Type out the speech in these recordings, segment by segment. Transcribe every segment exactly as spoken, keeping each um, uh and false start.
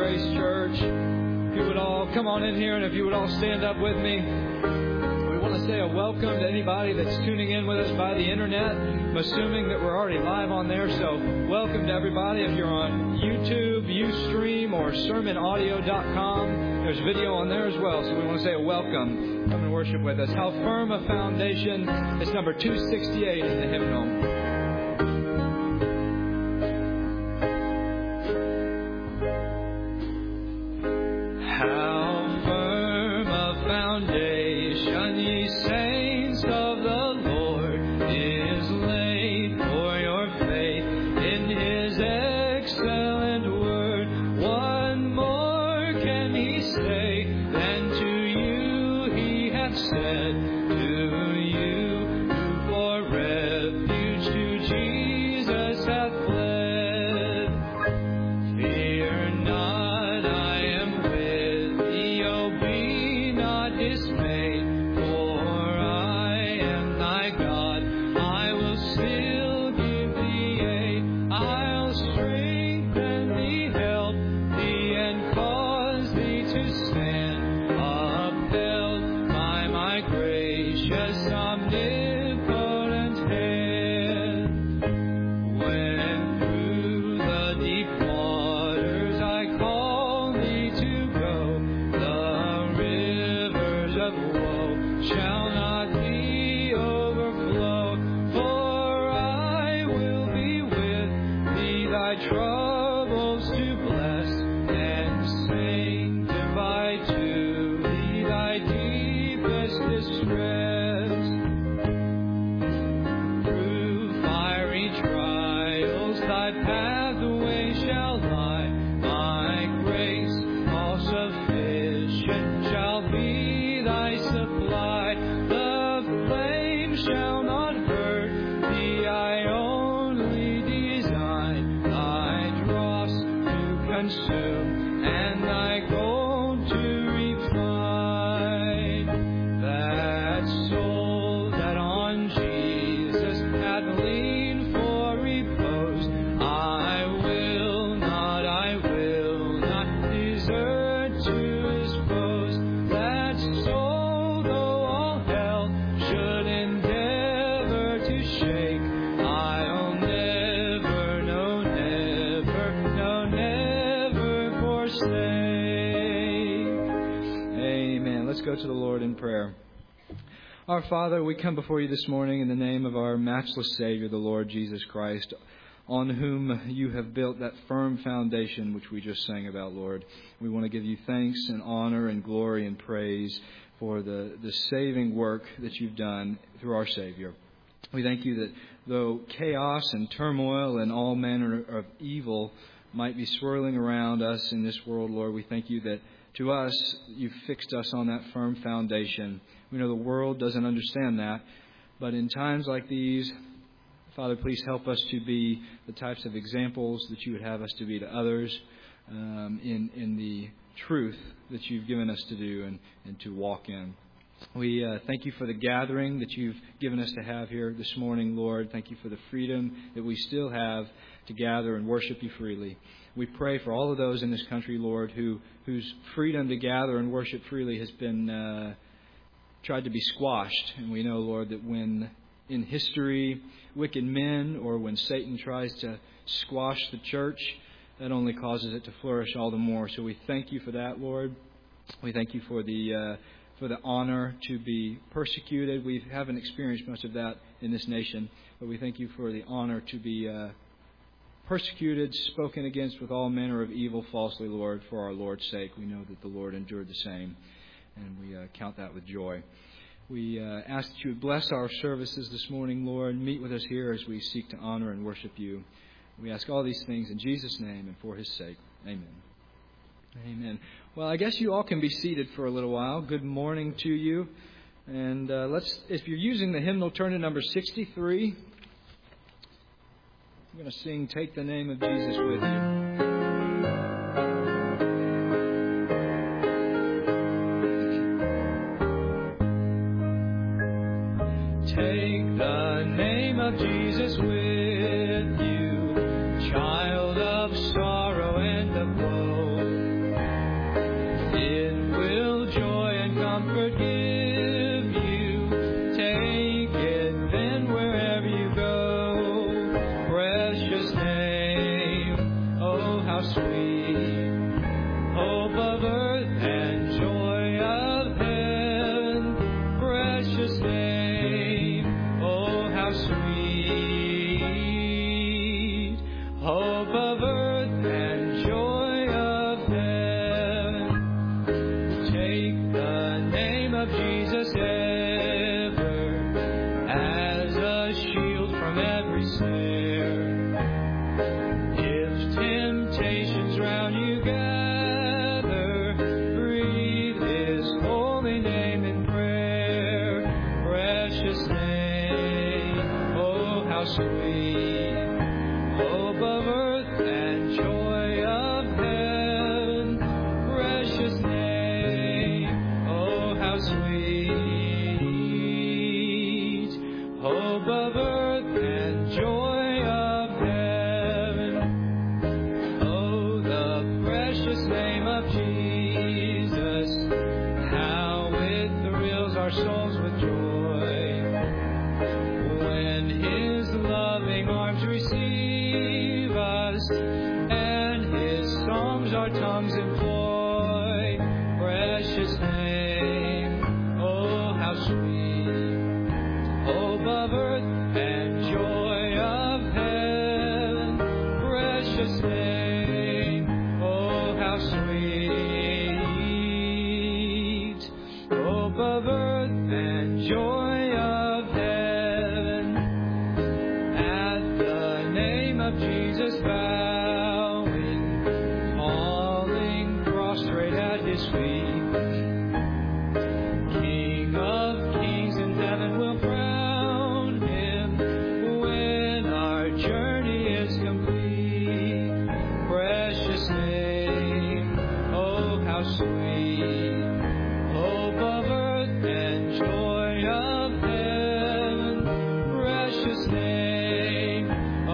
Grace Church. If you would all come on in here, and if you would all stand up with me. We want to say a welcome to anybody that's tuning in with us by the internet. I'm assuming that we're already live on there, so welcome to everybody. If you're on YouTube, Ustream, or sermon audio dot com, there's video on there as well, so we want to say a welcome. Come and worship with us. How Firm a Foundation. It's number two sixty-eight in the hymnal. Our Father, we come before you this morning in the name of our matchless Savior, the Lord Jesus Christ, on whom you have built that firm foundation which we just sang about, Lord. We want to give you thanks and honor and glory and praise for the, the saving work that you've done through our Savior. We thank you that though chaos and turmoil and all manner of evil might be swirling around us in this world, Lord, we thank you that to us, you've fixed us on that firm foundation. We know the world doesn't understand that, but in times like these, Father, please help us to be the types of examples that you would have us to be to others um, in in the truth that you've given us to do and, and to walk in. We uh, thank you for the gathering that you've given us to have here this morning, Lord. Thank you for the freedom that we still have to gather and worship you freely. We pray for all of those in this country, Lord, who whose freedom to gather and worship freely has been uh, tried to be squashed. And we know, Lord, that when in history wicked men or when Satan tries to squash the church, that only causes it to flourish all the more. So we thank you for that, Lord. We thank you for the uh, for the honor to be persecuted. We haven't experienced much of that in this nation, but we thank you for the honor to be uh, persecuted, spoken against with all manner of evil falsely, Lord, for our Lord's sake. We know that the Lord endured the same, and we uh, count that with joy. We uh, ask that you would bless our services this morning, Lord. Meet with us here as we seek to honor and worship you. We ask all these things in Jesus' name and for his sake. Amen. Amen. Well, I guess you all can be seated for a little while. Good morning to you. And uh, let's, if you're using the hymnal, turn to number sixty-three. I'm going to sing Take the Name of Jesus with you. Take the name of Jesus with you, child of sorrow and of woe. sweet, hope of earth and joy of heaven, precious name, oh how sweet, hope of earth and joy of heaven, oh the precious name of Jesus, how it thrills our souls with joy. Receive us, and His songs our tongues employ. Precious name, oh how sweet, hope of earth and joy of heaven. Precious name, oh how sweet, hope of earth and joy of heaven. Jesus bowing, falling prostrate at His feet. King of kings in heaven will crown Him when our journey is complete. Precious name, oh how sweet, hope of earth and joy of heaven. Precious name,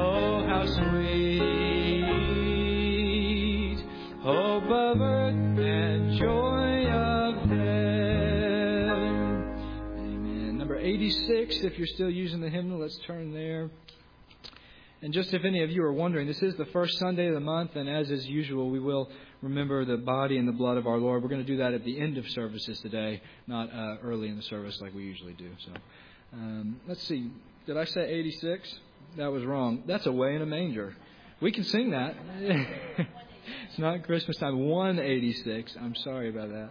sweet, hope of earth and joy of heaven. Amen. Number eighty-six, if you're still using the hymnal, let's turn there. And just if any of you are wondering, this is the first Sunday of the month, and as is usual, we will remember the body and the blood of our Lord. We're going to do that at the end of services today, not uh, early in the service like we usually do. So, um, let's see. Did I say eighty-six? That was wrong. That's Away in a Manger. We can sing that. It's not Christmas time. one eighty-six. I'm sorry about that.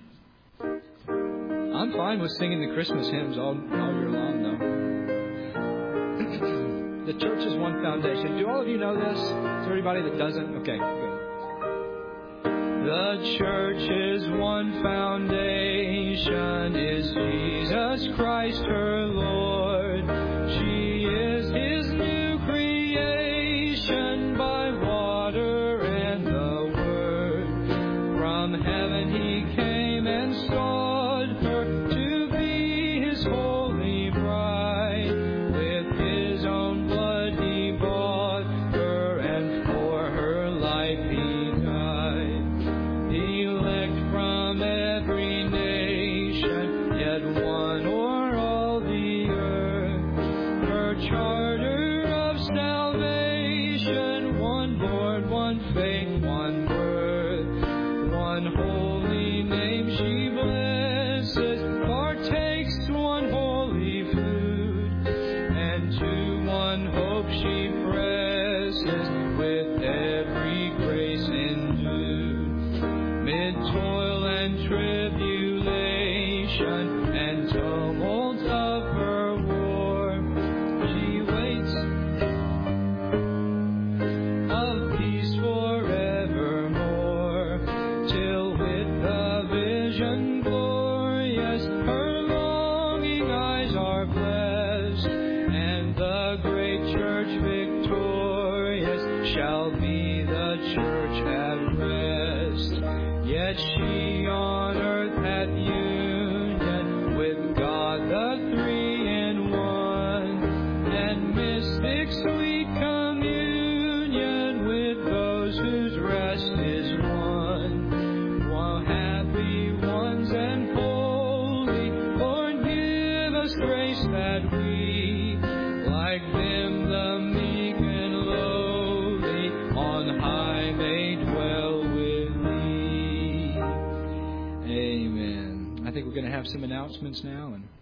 I'm fine with singing the Christmas hymns all, all year long, though. The church is one foundation. Do all of you know this? Is there anybody that doesn't? Okay, good. The church is one foundation, is Jesus Christ her Lord. She is His new creation by water and the Word. From heaven He came and sought her to be His holy bride. With His own blood He bought her, and for her life He died. Elect from every nation, yet one o'er all the earth. Her charter of salvation, one Lord, one faith, one birth, one holy name she blesses, partakes one holy food, and to one hope she presses, with every grace endued. Mid toil and tribulation and tumult of her war, she waits of peace forevermore, till with the vision glorious her longing eyes are blessed, and the great church victorious shall be the church at rest. Yet she on earth hath union with God the three in one, and mystic sweet communion with those whose rest is won. While happy ones and holy, Lord, give us grace that we, like them the meek and lowly, on high may dwell with Thee. Amen. I think we're going to have some announcements now. And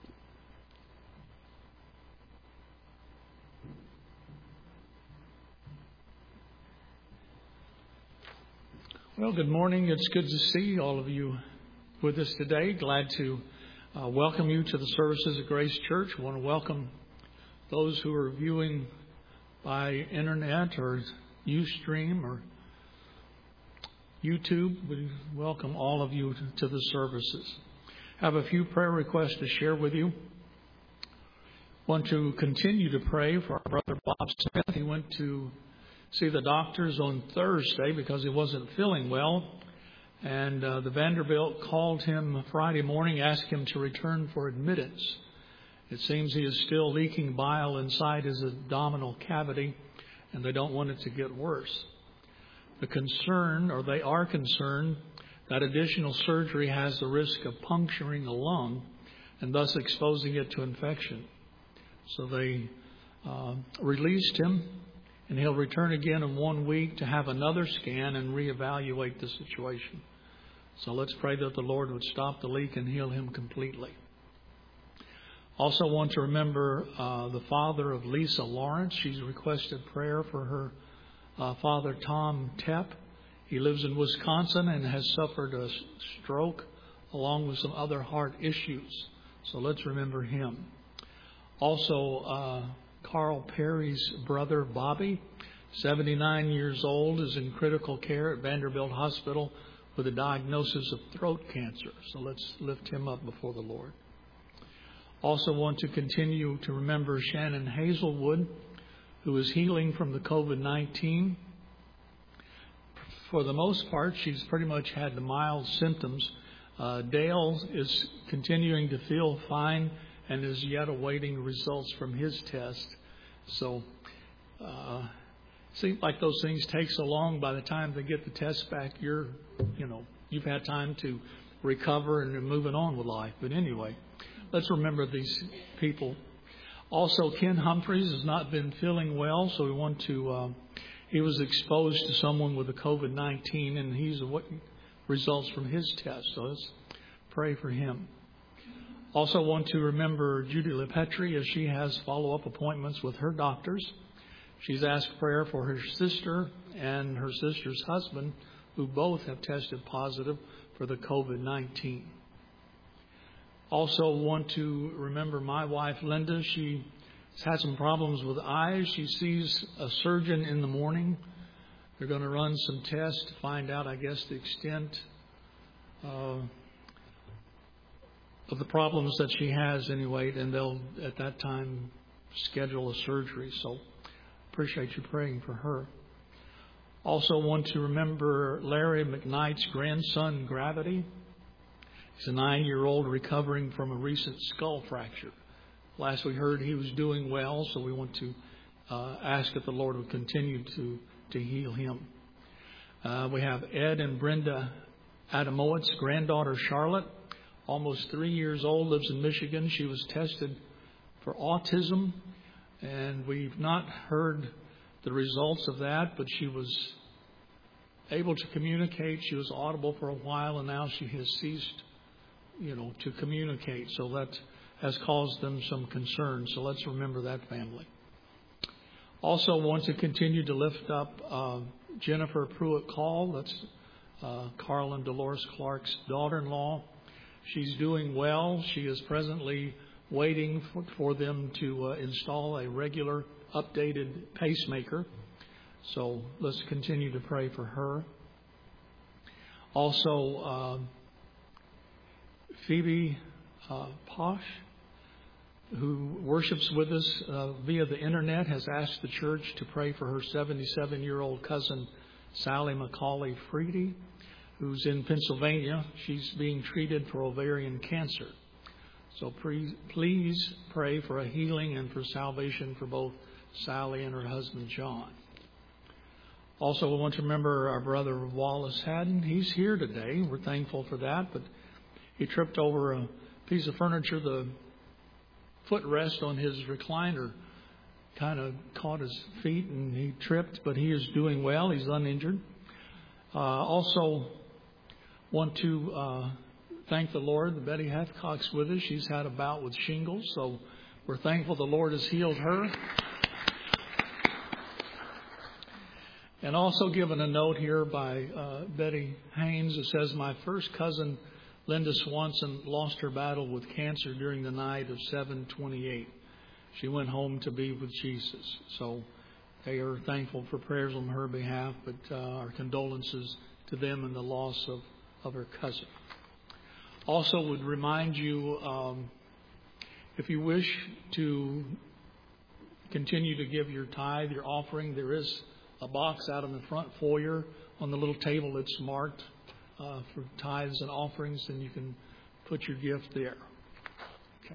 well, good morning. It's good to see all of you with us today. Glad to uh, welcome you to the services of Grace Church. I want to welcome those who are viewing by internet or Ustream or YouTube. We welcome all of you to the services. I have a few prayer requests to share with you. I want to continue to pray for our brother Bob Smith. He went to see the doctors on Thursday because he wasn't feeling well. And uh, the Vanderbilt called him Friday morning, asked him to return for admittance. It seems he is still leaking bile inside his abdominal cavity, and they don't want it to get worse. The concern, or they are concerned, that additional surgery has the risk of puncturing the lung and thus exposing it to infection. So they uh, released him, and he'll return again in one week to have another scan and reevaluate the situation. So let's pray that the Lord would stop the leak and heal him completely. Also want to remember uh, the father of Lisa Lawrence. She's requested prayer for her uh, father, Tom Tepp. He lives in Wisconsin and has suffered a stroke along with some other heart issues. So let's remember him. Also, uh, Carl Perry's brother, Bobby, seventy-nine years old, is in critical care at Vanderbilt Hospital with a diagnosis of throat cancer. So let's lift him up before the Lord. Also want to continue to remember Shannon Hazelwood, who is healing from the COVID nineteen. For the most part, she's pretty much had the mild symptoms. Uh, Dale is continuing to feel fine and is yet awaiting results from his test. So, uh, seems like those things take so long. By the time they get the test back, you're, you know, you've had time to recover and you're moving on with life. But anyway, let's remember these people. Also, Ken Humphreys has not been feeling well, so we want to. Uh, he was exposed to someone with the COVID nineteen, and he's awaiting results from his test. So let's pray for him. Also want to remember Judy LePetri as she has follow-up appointments with her doctors. She's asked prayer for her sister and her sister's husband, who both have tested positive for the COVID nineteen. Also want to remember my wife, Linda. She's had some problems with eyes. She sees a surgeon in the morning. They're going to run some tests to find out, I guess, the extent uh, of the problems that she has anyway, and they'll at that time schedule a surgery. So appreciate you praying for her. Also want to remember Larry McKnight's grandson, Gravity. He's a nine-year-old recovering from a recent skull fracture. Last we heard he was doing well, so we want to uh, ask that the Lord would continue to, to heal him. Uh, we have Ed and Brenda Adamowitz' granddaughter, Charlotte, almost three years old, lives in Michigan. She was tested for autism, and we've not heard the results of that, but she was able to communicate. She was audible for a while, and now she has ceased, you know, to communicate. So that has caused them some concern. So let's remember that family. Also want to continue to lift up uh, Jennifer Pruitt Call. That's uh, Carl and Dolores Clark's daughter-in-law. She's doing well. She is presently waiting for, for them to uh, install a regular updated pacemaker. So let's continue to pray for her. Also, uh, Phoebe uh, Posh, who worships with us uh, via the internet, has asked the church to pray for her seventy-seven-year-old cousin, Sally McCauley Freedy, who's in Pennsylvania. She's being treated for ovarian cancer. So pre- please pray for a healing and for salvation for both Sally and her husband, John. Also, we want to remember our brother Wallace Haddon. He's here today. We're thankful for that, but he tripped over a piece of furniture. The footrest on his recliner kind of caught his feet, and he tripped, but he is doing well. He's uninjured. Uh, also, want to uh, thank the Lord that Betty Hathcock's with us. She's had a bout with shingles, so we're thankful the Lord has healed her. And also given a note here by uh, Betty Haynes. It says, my first cousin, Linda Swanson, lost her battle with cancer during the night of seven twenty-eight. She went home to be with Jesus. So they are thankful for prayers on her behalf, but uh, our condolences to them in the loss of, of her cousin. Also would remind you, um, If you wish to continue to give your tithe, your offering, there is a box out in the front foyer on the little table that's marked uh, for tithes and offerings, and you can put your gift there. Okay.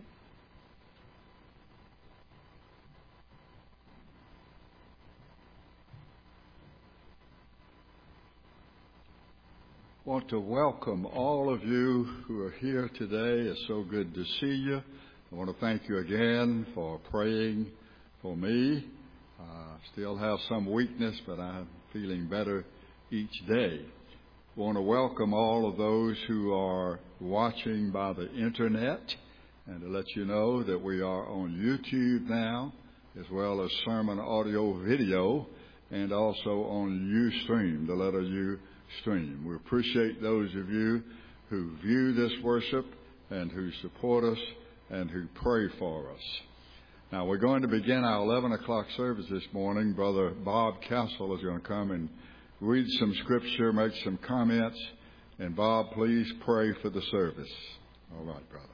I want to welcome all of you who are here today. It's so good to see you. I want to thank you again for praying for me. I uh, still have some weakness, but I'm feeling better each day. I want to welcome all of those who are watching by the internet, and to let you know that we are on YouTube now, as well as sermon audio video, and also on Ustream, the letter U stream. We appreciate those of you who view this worship and who support us and who pray for us. Now, we're going to begin our eleven o'clock service this morning. Brother Bob Castle is going to come and read some scripture, make some comments. And Bob, please pray for the service. All right, brother.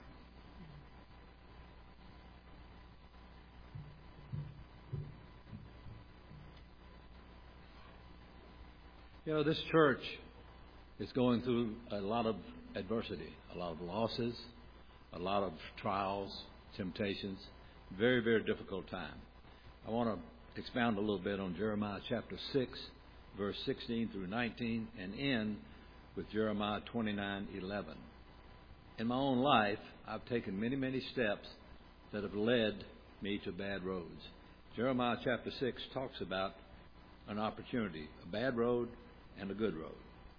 You know, this church is going through a lot of adversity, a lot of losses, a lot of trials, temptations, very, very difficult time. I want to expound a little bit on Jeremiah chapter six, verse sixteen through nineteen, and end with Jeremiah twenty-nine eleven. In my own life, I've taken many, many steps that have led me to bad roads. Jeremiah chapter six talks about an opportunity, a bad road and a good road.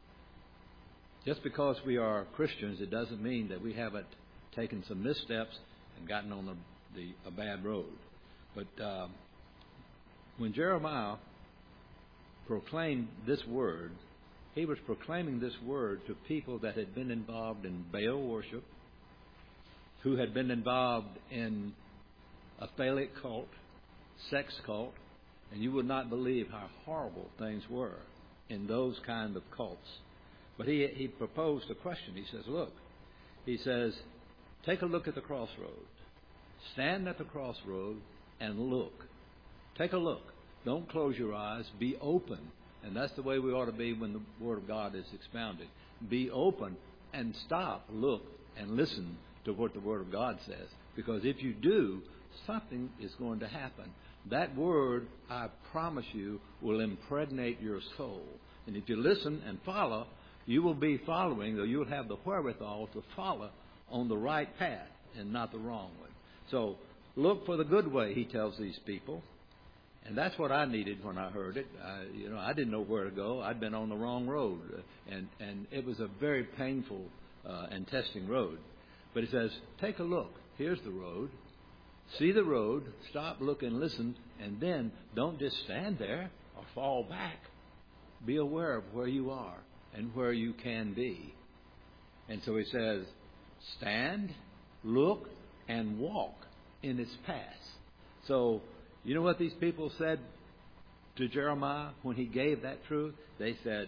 Just because we are Christians, it doesn't mean that we haven't taken some missteps and gotten on the, the a bad road. But um, when Jeremiah proclaimed this word, he was proclaiming this word to people that had been involved in Baal worship, who had been involved in a phallic cult, sex cult, and you would not believe how horrible things were in those kind of cults. But he he proposed a question. He says, look, he says, take a look at the crossroad. Stand at the crossroad and look. Take a look. Don't close your eyes. Be open. And that's the way we ought to be when the Word of God is expounded. Be open and stop, look, and listen to what the Word of God says. Because if you do, something is going to happen. That word, I promise you, will impregnate your soul. And if you listen and follow, you will be following, or you'll have the wherewithal to follow on the right path and not the wrong one. So look for the good way, he tells these people. And that's what I needed when I heard it. I, you know, I didn't know where to go. I'd been on the wrong road. And, and it was a very painful uh, and testing road. But he says, take a look. Here's the road. See the road, stop, look, and listen, and then don't just stand there or fall back. Be aware of where you are and where you can be. And so he says, stand, look, and walk in its path. So, you know what these people said to Jeremiah when he gave that truth? They said,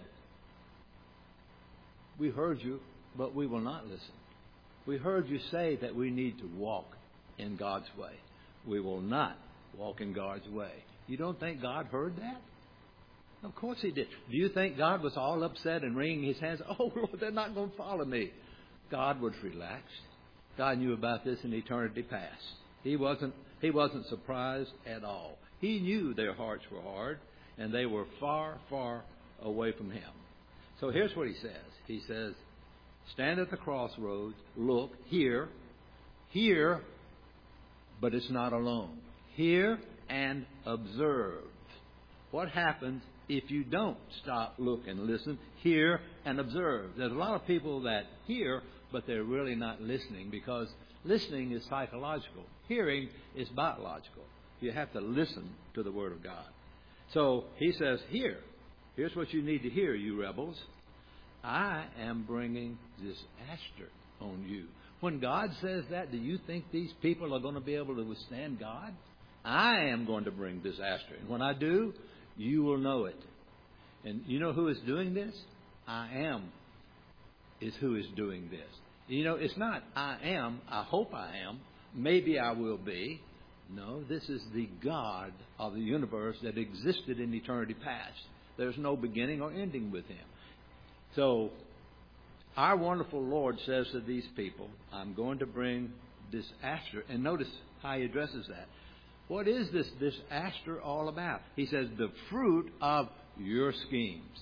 we heard you, but we will not listen. We heard you say that we need to walk in God's way. We will not walk in God's way. You don't think God heard that? Of course he did. Do you think God was all upset and wringing his hands? Oh, Lord, they're not going to follow me. God was relaxed. God knew about this in eternity past. He wasn't, he wasn't surprised at all. He knew their hearts were hard and they were far, far away from him. So here's what he says. He says, stand at the crossroads, look, hear, hear, but it's not alone. Hear and observe. What happens if you don't stop, look, and listen? Hear and observe. There's a lot of people that hear, but they're really not listening, because listening is psychological. Hearing is biological. You have to listen to the Word of God. So he says, hear. Here's what you need to hear, you rebels. I am bringing disaster on you. When God says that, do you think these people are going to be able to withstand God? I am going to bring disaster. And when I do, you will know it. And you know who is doing this? I am is who is doing this. You know, it's not I am, I hope I am, maybe I will be. No, this is the God of the universe that existed in eternity past. There's no beginning or ending with Him. So, our wonderful Lord says to these people, I'm going to bring disaster. And notice how He addresses that. What is this disaster all about? He says, the fruit of your schemes.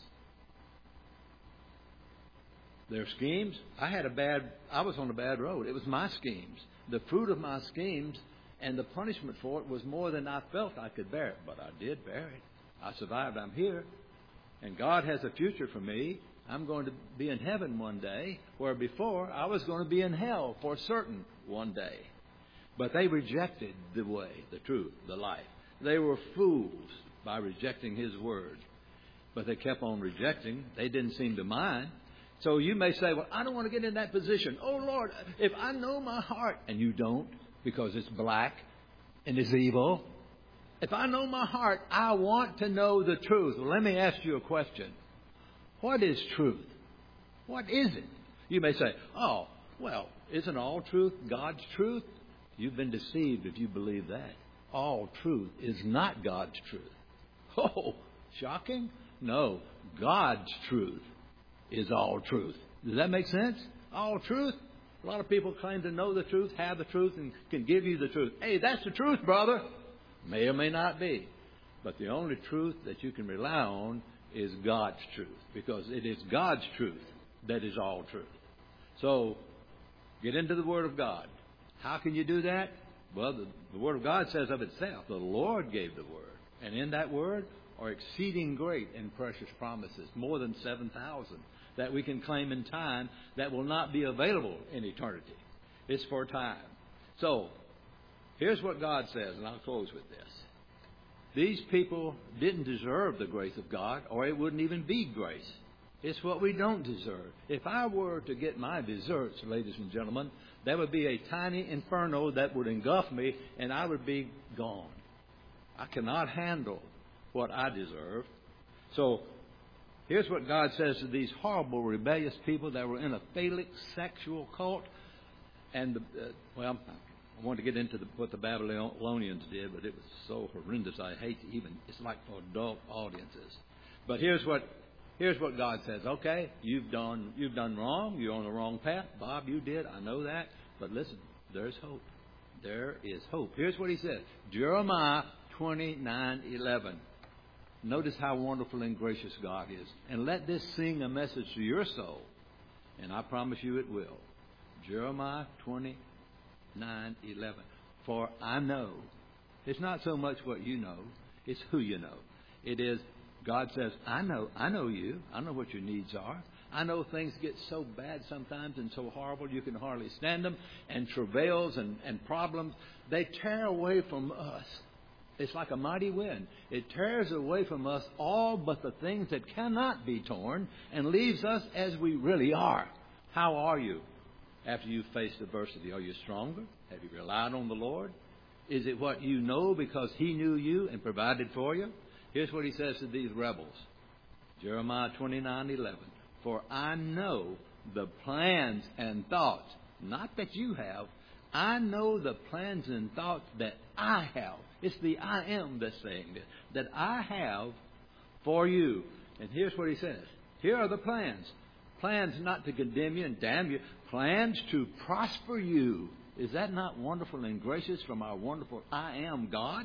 Their schemes? I had a bad, I was on a bad road. It was my schemes. The fruit of my schemes and the punishment for it was more than I felt I could bear it. But I did bear it. I survived. I'm here. And God has a future for me. I'm going to be in heaven one day, where before I was going to be in hell for certain one day. But they rejected the way, the truth, the life. They were fools by rejecting His word. But they kept on rejecting. They didn't seem to mind. So you may say, well, I don't want to get in that position. Oh, Lord, if I know my heart, and you don't, because it's black and it's evil. If I know my heart, I want to know the truth. Well, let me ask you a question. What is truth? What is it? You may say, oh, well, isn't all truth God's truth? You've been deceived if you believe that. All truth is not God's truth. Oh, shocking? No, God's truth is all truth. Does that make sense? All truth? A lot of people claim to know the truth, have the truth, and can give you the truth. Hey, that's the truth, brother. May or may not be. But the only truth that you can rely on is God's truth, because it is God's truth that is all truth. So, get into the Word of God. How can you do that? Well, the, the Word of God says of itself, the Lord gave the Word. And in that Word are exceeding great and precious promises, more than seven thousand, that we can claim in time that will not be available in eternity. It's for time. So, here's what God says, and I'll close with this. These people didn't deserve the grace of God, or it wouldn't even be grace. It's what we don't deserve. If I were to get my deserts, ladies and gentlemen, there would be a tiny inferno that would engulf me, and I would be gone. I cannot handle what I deserve. So, here's what God says to these horrible, rebellious people that were in a phallic sexual cult. And, the, uh, well, I want to get into the, what the Babylonians did, but it was so horrendous. I hate to even, it's like for adult audiences. But here's what here's what God says. Okay, you've done you've done wrong. You're on the wrong path. Bob, you did. I know that. But listen, there's hope. There is hope. Here's what He says. Jeremiah twenty-nine eleven. Notice how wonderful and gracious God is. And let this sing a message to your soul. And I promise you it will. Jeremiah twenty-nine eleven. For I know. It's not so much what you know. It's who you know. It is, God says, I know. I know you. I know what your needs are. I know things get so bad sometimes and so horrible you can hardly stand them. And travails and, and problems, they tear away from us. It's like a mighty wind. It tears away from us all but the things that cannot be torn and leaves us as we really are. How are you after you've faced adversity? Are you stronger? Have you relied on the Lord? Is it what you know because He knew you and provided for you? Here's what He says to these rebels. Jeremiah twenty-nine eleven. For I know the plans and thoughts, not that you have, I know the plans and thoughts that I have. It's the I am that's saying this. That I have for you. And here's what He says. Here are the plans. Plans not to condemn you and damn you. Plans to prosper you. Is that not wonderful and gracious from our wonderful I am God?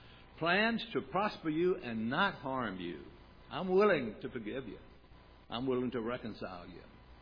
Plans to prosper you and not harm you. I'm willing to forgive you. I'm willing to reconcile you.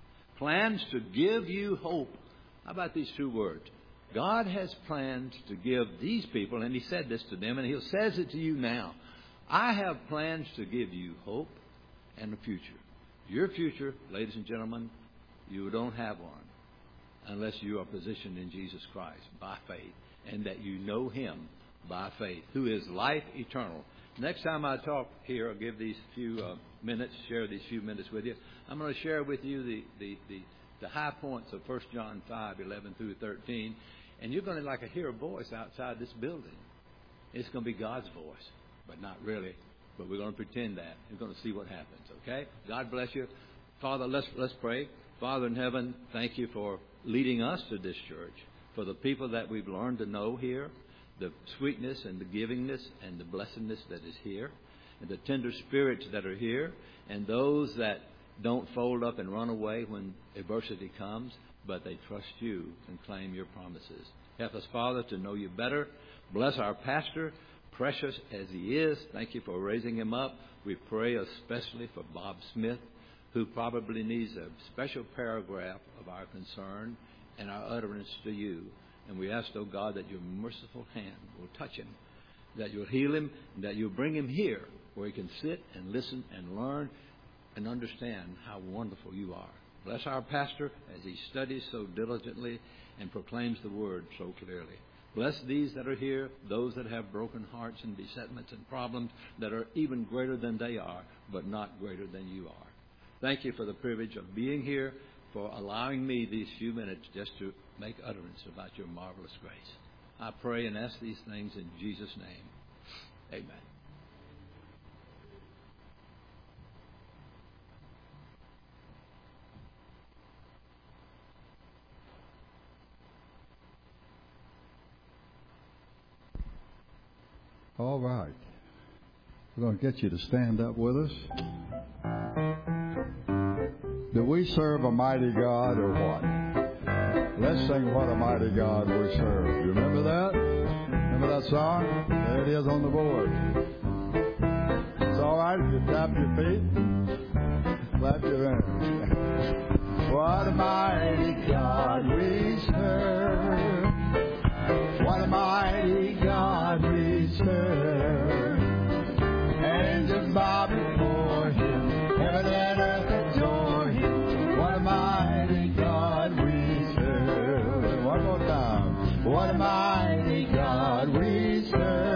Plans to give you hope. How about these two words? God has plans to give these people, and He said this to them, and He says it to you now. I have plans to give you hope and a future. Your future, ladies and gentlemen, you don't have one unless you are positioned in Jesus Christ by faith, and that you know Him by faith, who is life eternal. Next time I talk here, I'll give these few uh, minutes, share these few minutes with you. I'm going to share with you the, the, the, the high points of First John five, eleven through thirteen. And you're going to like hear a voice outside this building. It's going to be God's voice, but not really. But we're going to pretend that. We're going to see what happens, okay? God bless you. Father, let's let's pray. Father in heaven, thank you for leading us to this church. for the people that we've learned to know here, the sweetness and the givingness and the blessedness that is here, and the tender spirits that are here, and those that don't fold up and run away when adversity comes, but they trust you and claim your promises. Help us, Father, to know you better. Bless our pastor, precious as he is. Thank you for raising him up. We pray especially for Bob Smith, who probably needs a special paragraph of our concern and our utterance to you. And we ask, oh God, that your merciful hand will touch him, that you'll heal him, and that you'll bring him here where he can sit and listen and learn and understand how wonderful you are. Bless our pastor as he studies so diligently and proclaims the word so clearly. Bless these that are here, those that have broken hearts and besetments and problems that are even greater than they are, but not greater than you are. Thank you for the privilege of being here, for allowing me these few minutes just to make utterance about your marvelous grace. I pray and ask these things in Jesus' name. Amen. All right. We're going to get you to stand up with us. Do we serve a mighty God or what? Let's sing What a Mighty God We Serve. You remember that? Remember that song? There it is on the board. It's all right if you tap your feet, clap your hands. What a mighty God we serve. What a mighty God we serve. Angels bow before him, heaven and earth adore him. What a mighty God we serve. One more time. What a mighty God we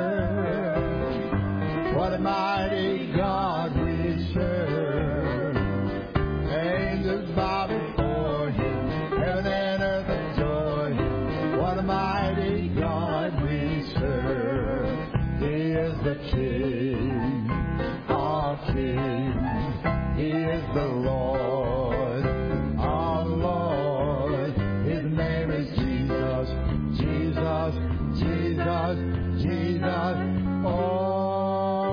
serve. What a mighty God we serve. Angels bow before him, heaven and earth adore him. What a mighty God we serve. He is the King of kings. He is the Lord of lords. His name is Jesus, Jesus, Jesus, Jesus. Oh,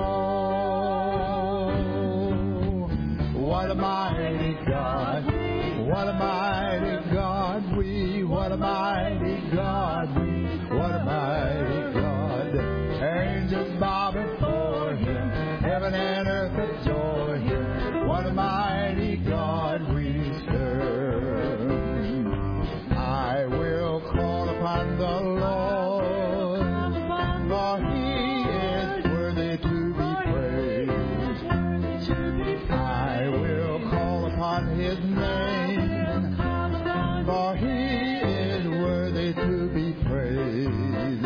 what a mighty God. What a mighty God we, what a mighty God we, what a mighty God. Angels bow before him, heaven and earth adore him. What a mighty God we serve. I will call upon the Lord, for he is worthy to be praised. I will call upon his name, for he is worthy to be praised.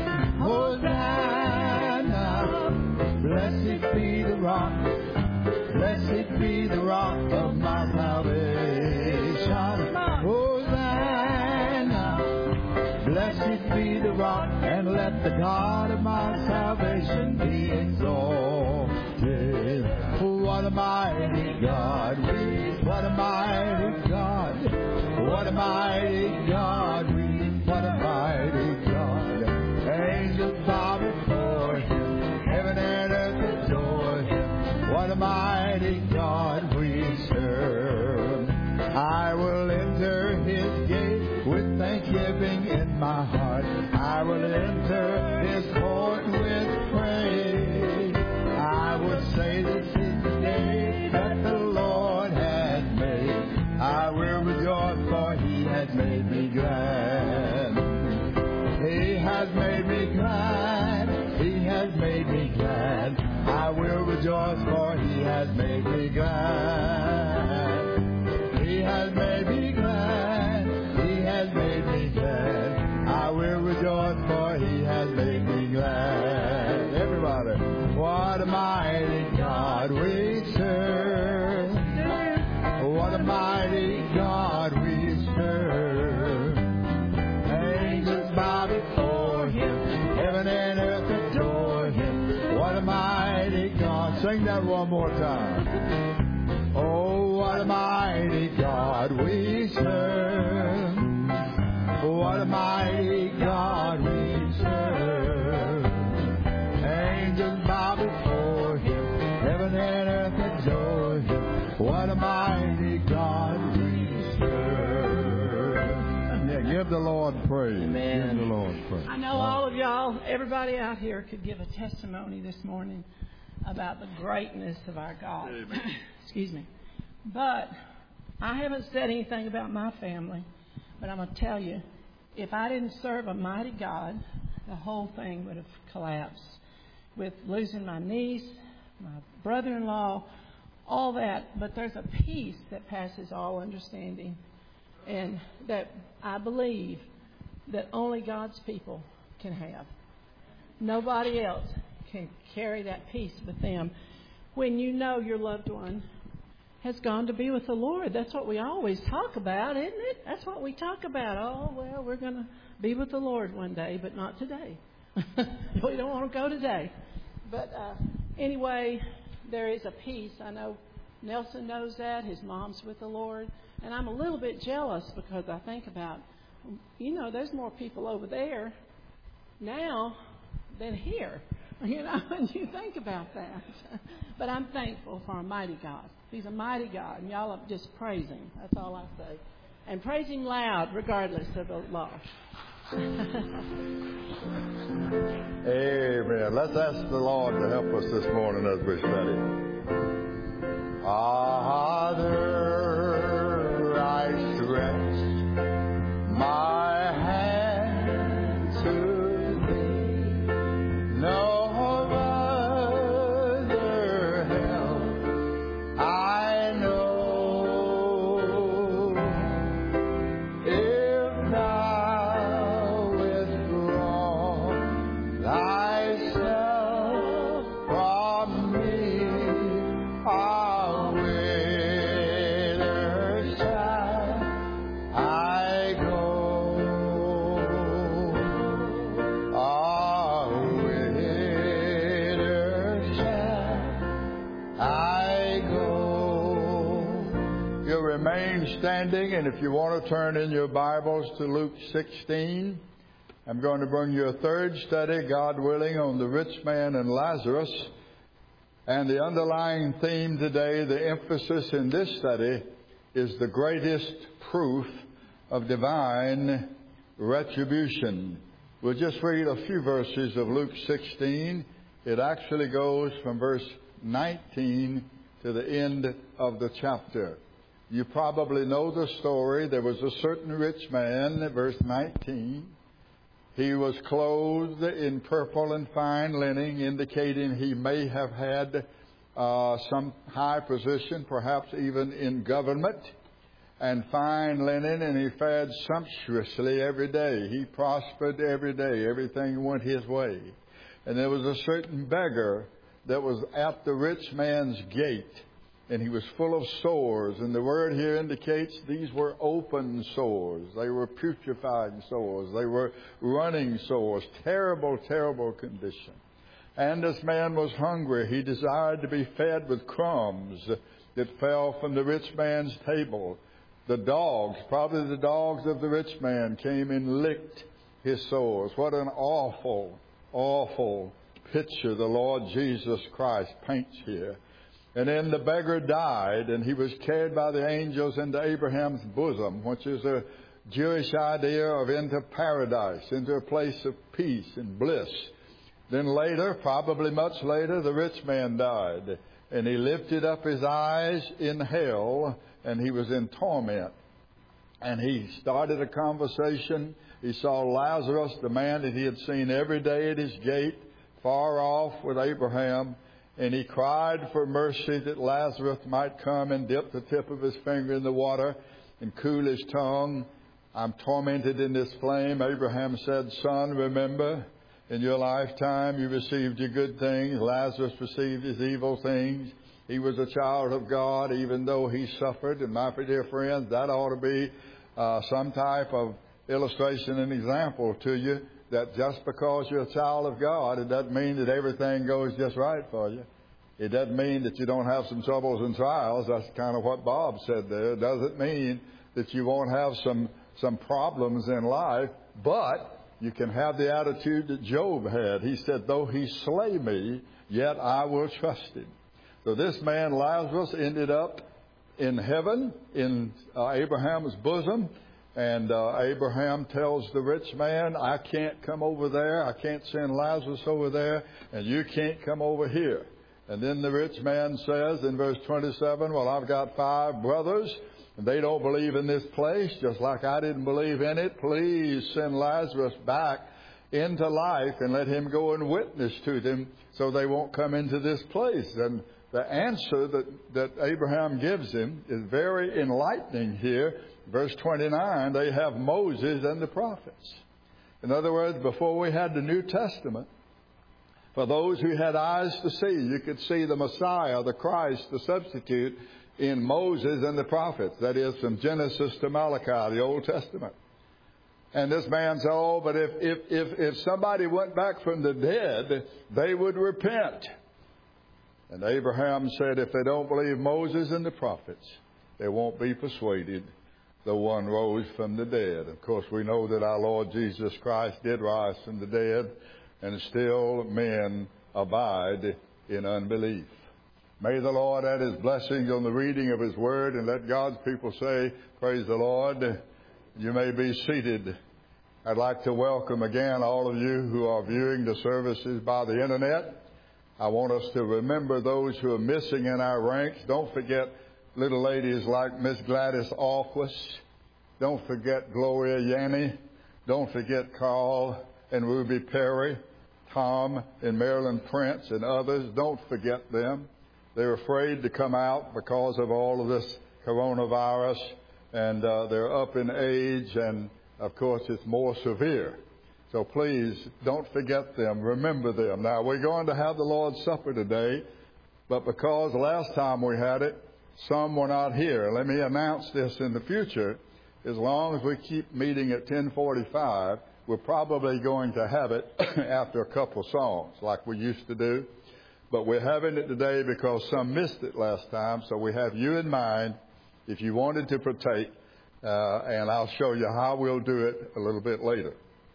Hosanna, blessed be the rock, blessed be the rock of my salvation. Hosanna, blessed be the rock, and let the God of my salvation be exalted. What a mighty God we, what a mighty God, what a mighty God we, what a mighty God. Angels bow before him, heaven and earth adore him. What a mighty God we serve. I will enter his gate with thanksgiving in my heart. I will enter his court with praise. I will say this is the day that the Lord has made. I will rejoice, for he has made me glad. He has made me glad. He has made me glad. I will rejoice, for he has made me glad. He has made me glad. He has made me glad. I will rejoice, for he has made me glad. Everybody, what a mighty God we serve. What a mighty God we serve. Angels bow before him, heaven and earth adore him. What a mighty God. Sing that one more time. Oh, what a mighty God we serve. What a mighty Give the Lord praise. Amen. Give the Lord praise. I know all of y'all, everybody out here could give a testimony this morning about the greatness of our God. Excuse me. But I haven't said anything about my family, but I'm going to tell you, if I didn't serve a mighty God, the whole thing would have collapsed. With losing my niece, my brother-in-law, all that. But there's a peace that passes all understanding, and that I believe that only God's people can have. Nobody else can carry that peace with them. When you know your loved one has gone to be with the Lord, that's what we always talk about, isn't it? That's what we talk about. Oh, well, we're going to be with the Lord one day, but not today. We don't want to go today. But uh, anyway, there is a peace. I know Nelson knows that. His mom's with the Lord. And I'm a little bit jealous because I think about, you know, there's more people over there now than here. You know, and you think about that. But I'm thankful for a mighty God. He's a mighty God. And y'all just praise Him. That's all I say. And praise Him loud, regardless of the loss. Amen. Let's ask the Lord to help us this morning as we study. Father, I stretch my hand to Thee. No other help I know. If Thou withdraw Thyself from me, a winner's child I go. A winner's child I go. You'll remain standing, and if you want to turn in your Bibles to Luke sixteen, I'm going to bring you a third study, God willing, on the rich man and Lazarus. And the underlying theme today, the emphasis in this study, is the greatest proof of divine retribution. We'll just read a few verses of Luke sixteen. It actually goes from verse nineteen to the end of the chapter. You probably know the story. There was a certain rich man, verse nineteen. He was clothed in purple and fine linen, indicating he may have had uh, some high position, perhaps even in government, and fine linen, and he fared sumptuously every day. He prospered every day. Everything went his way. And there was a certain beggar that was at the rich man's gate, and he was full of sores. And the word here indicates these were open sores. They were putrefying sores. They were running sores. Terrible, terrible condition. And this man was hungry. He desired to be fed with crumbs that fell from the rich man's table. The dogs, probably the dogs of the rich man, came and licked his sores. What an awful, awful picture the Lord Jesus Christ paints here. And then the beggar died, and he was carried by the angels into Abraham's bosom, which is a Jewish idea of into paradise, into a place of peace and bliss. Then later, probably much later, the rich man died, and he lifted up his eyes in hell, and he was in torment. And he started a conversation. He saw Lazarus, the man that he had seen every day at his gate, far off with Abraham. And he cried for mercy that Lazarus might come and dip the tip of his finger in the water and cool his tongue. I'm tormented in this flame. Abraham said, Son, remember, in your lifetime you received your good things. Lazarus received his evil things. He was a child of God, even though he suffered. And my dear friends, that ought to be uh, some type of illustration and example to you, that just because you're a child of God, it doesn't mean that everything goes just right for you. It doesn't mean that you don't have some troubles and trials. That's kind of what Bob said there. It doesn't mean that you won't have some, some problems in life, but you can have the attitude that Job had. He said, though he slay me, yet I will trust him. So this man, Lazarus, ended up in heaven, in uh, Abraham's bosom, And uh, Abraham tells the rich man, I can't come over there. I can't send Lazarus over there. And you can't come over here. And then the rich man says in verse twenty-seven, well, I've got five brothers, and they don't believe in this place, just like I didn't believe in it. Please send Lazarus back into life and let him go and witness to them so they won't come into this place. And the answer that, that Abraham gives him is very enlightening here. Verse twenty-nine, they have Moses and the prophets. In other words, before we had the New Testament, for those who had eyes to see, you could see the Messiah, the Christ, the substitute in Moses and the prophets. That is, from Genesis to Malachi, the Old Testament. And this man said, oh, but if, if, if, if somebody went back from the dead, they would repent. And Abraham said, if they don't believe Moses and the prophets, they won't be persuaded. The one rose from the dead. Of course, we know that our Lord Jesus Christ did rise from the dead, and still men abide in unbelief. May the Lord add His blessings on the reading of His Word, and let God's people say, praise the Lord. You may be seated. I'd like to welcome again all of you who are viewing the services by the Internet. I want us to remember those who are missing in our ranks. Don't forget little ladies like Miss Gladys Alquist. Don't forget Gloria Yanni. Don't forget Carl and Ruby Perry, Tom and Marilyn Prince and others. Don't forget them. They're afraid to come out because of all of this coronavirus, and uh, they're up in age, and of course it's more severe. So please don't forget them. Remember them. Now, we're going to have the Lord's Supper today, but because last time we had it, some were not here. Let me announce this in the future. As long as we keep meeting at ten forty-five, we're probably going to have it after a couple of songs like we used to do. But we're having it today because some missed it last time, so we have you in mind if you wanted to partake, uh, and I'll show you how we'll do it a little bit later.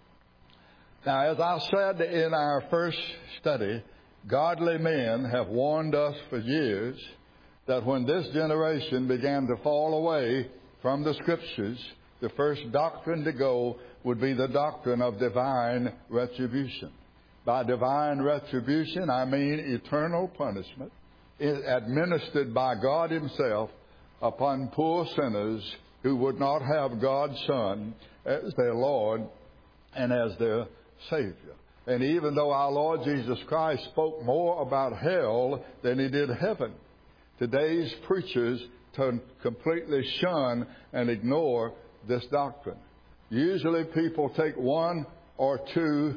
Now, as I said in our first study, godly men have warned us for years that when this generation began to fall away from the Scriptures, the first doctrine to go would be the doctrine of divine retribution. By divine retribution, I mean eternal punishment administered by God Himself upon poor sinners who would not have God's Son as their Lord and as their Savior. And even though our Lord Jesus Christ spoke more about hell than He did heaven, today's preachers to completely shun and ignore this doctrine. Usually people take one or two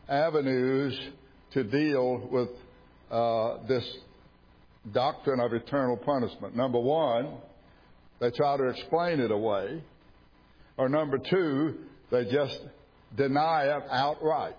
avenues to deal with uh, this doctrine of eternal punishment. Number one, they try to explain it away. Or number two, they just deny it outright.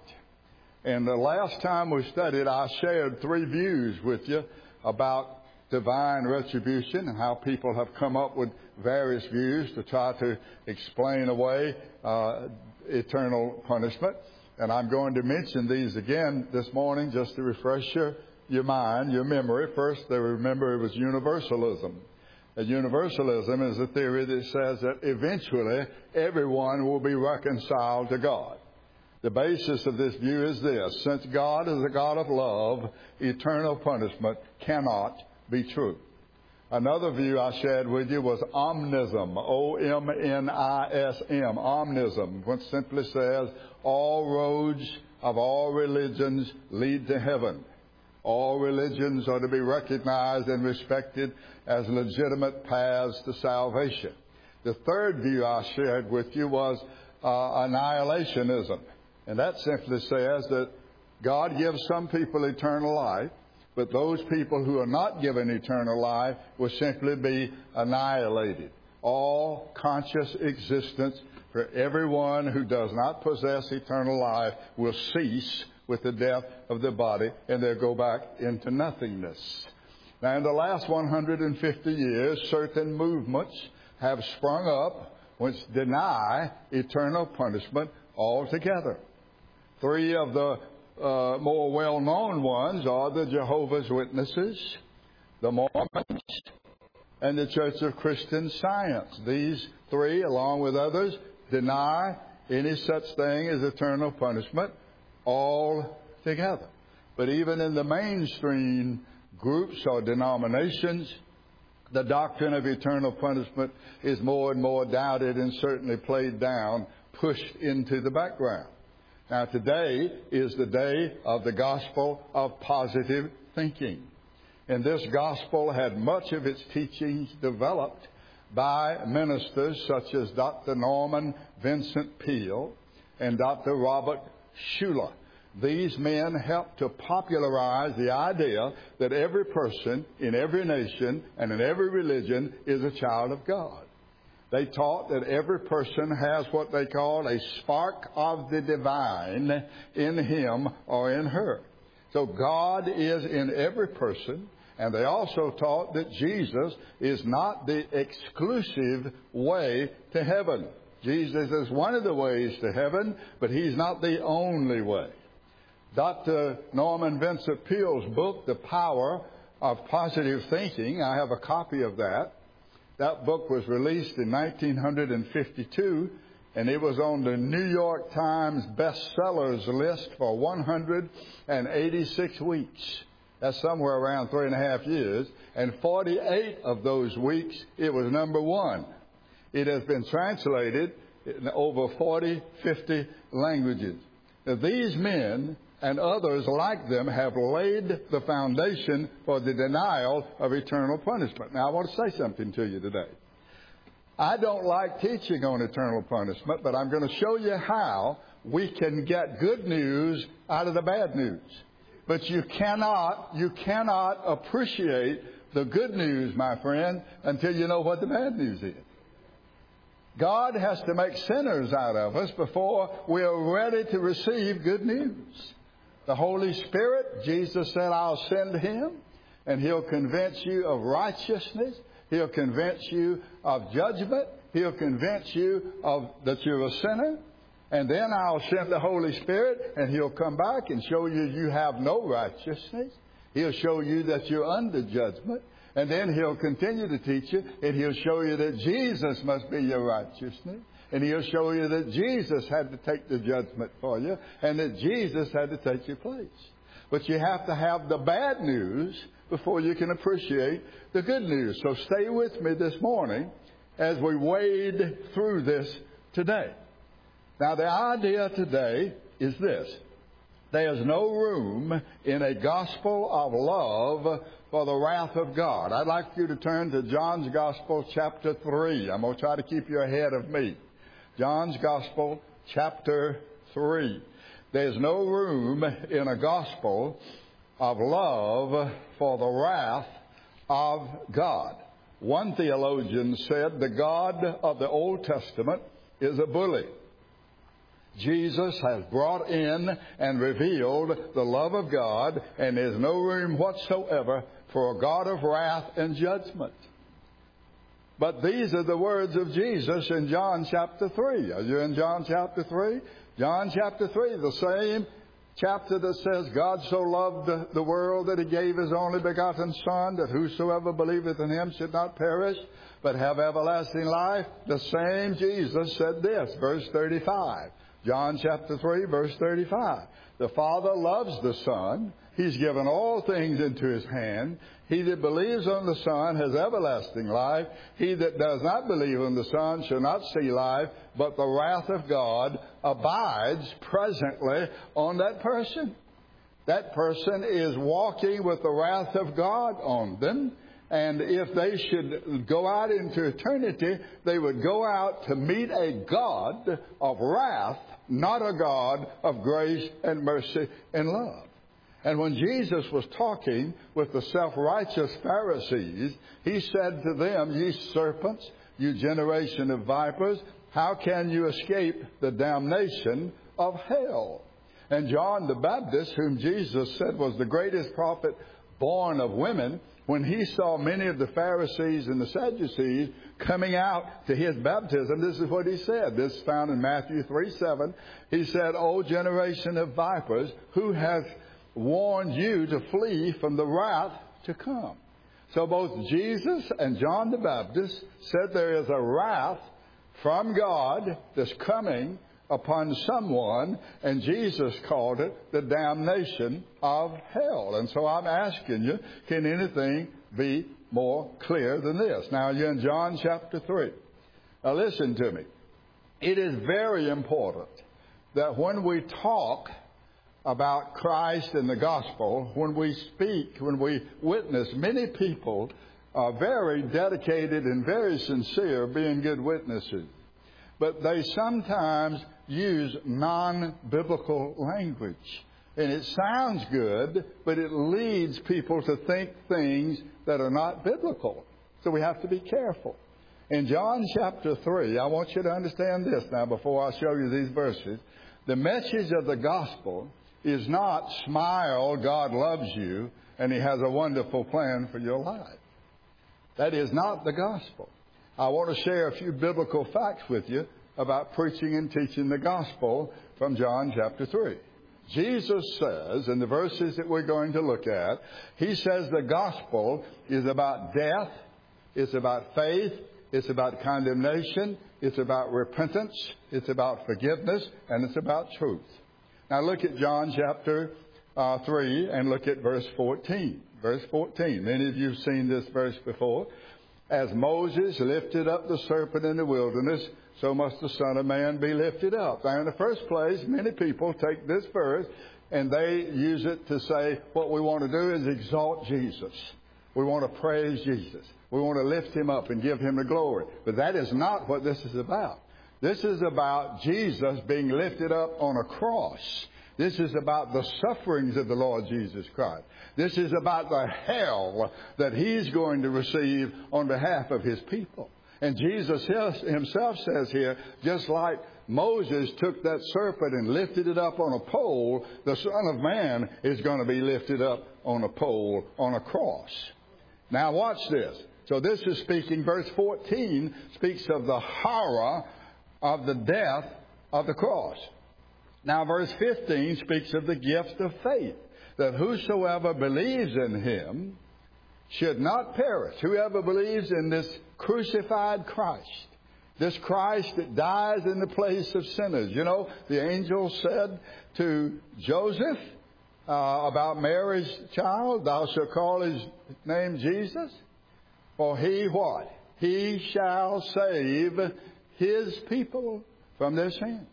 And the last time we studied, I shared three views with you about divine retribution and how people have come up with various views to try to explain away uh, eternal punishment. And I'm going to mention these again this morning just to refresh your, your mind, your memory. First, they remember it was universalism. And universalism is a theory that says that eventually everyone will be reconciled to God. The basis of this view is this: since God is a God of love, eternal punishment cannot be true. Another view I shared with you was omnism, O M N I S M, omnism, which simply says all roads of all religions lead to heaven. All religions are to be recognized and respected as legitimate paths to salvation. The third view I shared with you was uh, annihilationism, and that simply says that God gives some people eternal life, but those people who are not given eternal life will simply be annihilated. All conscious existence for everyone who does not possess eternal life will cease with the death of the body, and they'll go back into nothingness. Now, in the last one hundred fifty years, certain movements have sprung up which deny eternal punishment altogether. Three of the Uh, more well-known ones are the Jehovah's Witnesses, the Mormons, and the Church of Christian Science. These three, along with others, deny any such thing as eternal punishment altogether. But even in the mainstream groups or denominations, the doctrine of eternal punishment is more and more doubted and certainly played down, pushed into the background. Now, today is the day of the gospel of positive thinking. And this gospel had much of its teachings developed by ministers such as Doctor Norman Vincent Peale and Doctor Robert Schuller. These men helped to popularize the idea that every person in every nation and in every religion is a child of God. They taught that every person has what they call a spark of the divine in him or in her. So God is in every person, and they also taught that Jesus is not the exclusive way to heaven. Jesus is one of the ways to heaven, but he's not the only way. Doctor Norman Vincent Peale's book, The Power of Positive Thinking, I have a copy of that. That book was released in nineteen fifty-two, and it was on the New York Times bestsellers list for one hundred eighty-six weeks. That's somewhere around three and a half years. And forty-eight of those weeks, it was number one. It has been translated in over forty, fifty languages. Now, these men and others like them have laid the foundation for the denial of eternal punishment. Now, I want to say something to you today. I don't like teaching on eternal punishment, but I'm going to show you how we can get good news out of the bad news. But you cannot, you cannot appreciate the good news, my friend, until you know what the bad news is. God has to make sinners out of us before we are ready to receive good news. The Holy Spirit, Jesus said, I'll send him, and he'll convince you of righteousness. He'll convince you of judgment. He'll convince you of that you're a sinner. And then I'll send the Holy Spirit, and he'll come back and show you you have no righteousness. He'll show you that you're under judgment. And then he'll continue to teach you, and he'll show you that Jesus must be your righteousness. And he'll show you that Jesus had to take the judgment for you, and that Jesus had to take your place. But you have to have the bad news before you can appreciate the good news. So stay with me this morning as we wade through this today. Now, the idea today is this. There's no room in a gospel of love for the wrath of God. I'd like you to turn to John's Gospel, chapter three. I'm going to try to keep you ahead of me. John's Gospel, chapter three. There's no room in a gospel of love for the wrath of God. One theologian said the God of the Old Testament is a bully. Jesus has brought in and revealed the love of God, and there's no room whatsoever for a God of wrath and judgment. But these are the words of Jesus in John chapter three. Are you in John chapter three? John chapter three, the same chapter that says, God so loved the, the world that he gave his only begotten Son, that whosoever believeth in him should not perish, but have everlasting life. The same Jesus said this, verse thirty-five. John chapter three, verse thirty-five. The Father loves the Son. He's given all things into his hand. He that believes on the Son has everlasting life. He that does not believe on the Son shall not see life, but the wrath of God abides presently on that person. That person is walking with the wrath of God on them. And if they should go out into eternity, they would go out to meet a God of wrath, not a God of grace and mercy and love. And when Jesus was talking with the self-righteous Pharisees, he said to them, ye serpents, you generation of vipers, how can you escape the damnation of hell? And John the Baptist, whom Jesus said was the greatest prophet born of women, when he saw many of the Pharisees and the Sadducees coming out to his baptism, this is what he said. This is found in Matthew three seven. He said, O generation of vipers, who hath warned you to flee from the wrath to come? So both Jesus and John the Baptist said there is a wrath from God that's coming upon someone, and Jesus called it the damnation of hell. And so I'm asking you, can anything be more clear than this? Now, you're in John chapter three. Now, listen to me. It is very important that when we talk about Christ and the gospel, when we speak, when we witness, many people are very dedicated and very sincere being good witnesses. But they sometimes use non-biblical language. And it sounds good, but it leads people to think things that are not biblical. So we have to be careful. In John chapter three, I want you to understand this now before I show you these verses. The message of the gospel is not, smile, God loves you, and He has a wonderful plan for your life. That is not the gospel. I want to share a few biblical facts with you about preaching and teaching the gospel from John chapter three. Jesus says, in the verses that we're going to look at, He says the gospel is about death, it's about faith, it's about condemnation, it's about repentance, it's about forgiveness, and it's about truth. Now look at John chapter uh, three and look at verse fourteen. Verse fourteen. Many of you have seen this verse before. As Moses lifted up the serpent in the wilderness, so must the Son of Man be lifted up. Now, in the first place, many people take this verse and they use it to say what we want to do is exalt Jesus. We want to praise Jesus. We want to lift Him up and give Him the glory. But that is not what this is about. This is about Jesus being lifted up on a cross. This is about the sufferings of the Lord Jesus Christ. This is about the hell that He's going to receive on behalf of His people. And Jesus Himself says here, just like Moses took that serpent and lifted it up on a pole, the Son of Man is going to be lifted up on a pole, on a cross. Now watch this. So this is speaking, verse fourteen speaks of the horror of the death of the cross. Now, verse fifteen speaks of the gift of faith, that whosoever believes in Him should not perish. Whoever believes in this crucified Christ, this Christ that dies in the place of sinners. You know, the angel said to Joseph uh, about Mary's child, thou shalt call his name Jesus, for he what? He shall save His people from their sins.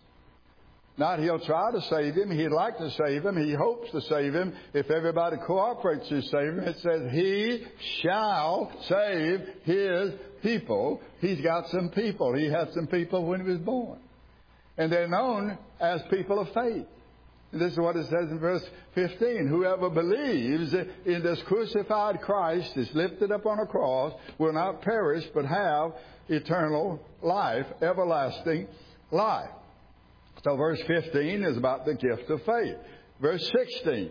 Not He'll try to save him. He'd like to save him. He hopes to save him. If everybody cooperates to save him, it says He shall save His people. He's got some people. He had some people when He was born. And they're known as people of faith. And this is what it says in verse fifteen. Whoever believes in this crucified Christ is lifted up on a cross will not perish but have eternal life, everlasting life. So verse fifteen is about the gift of faith. Verse sixteen.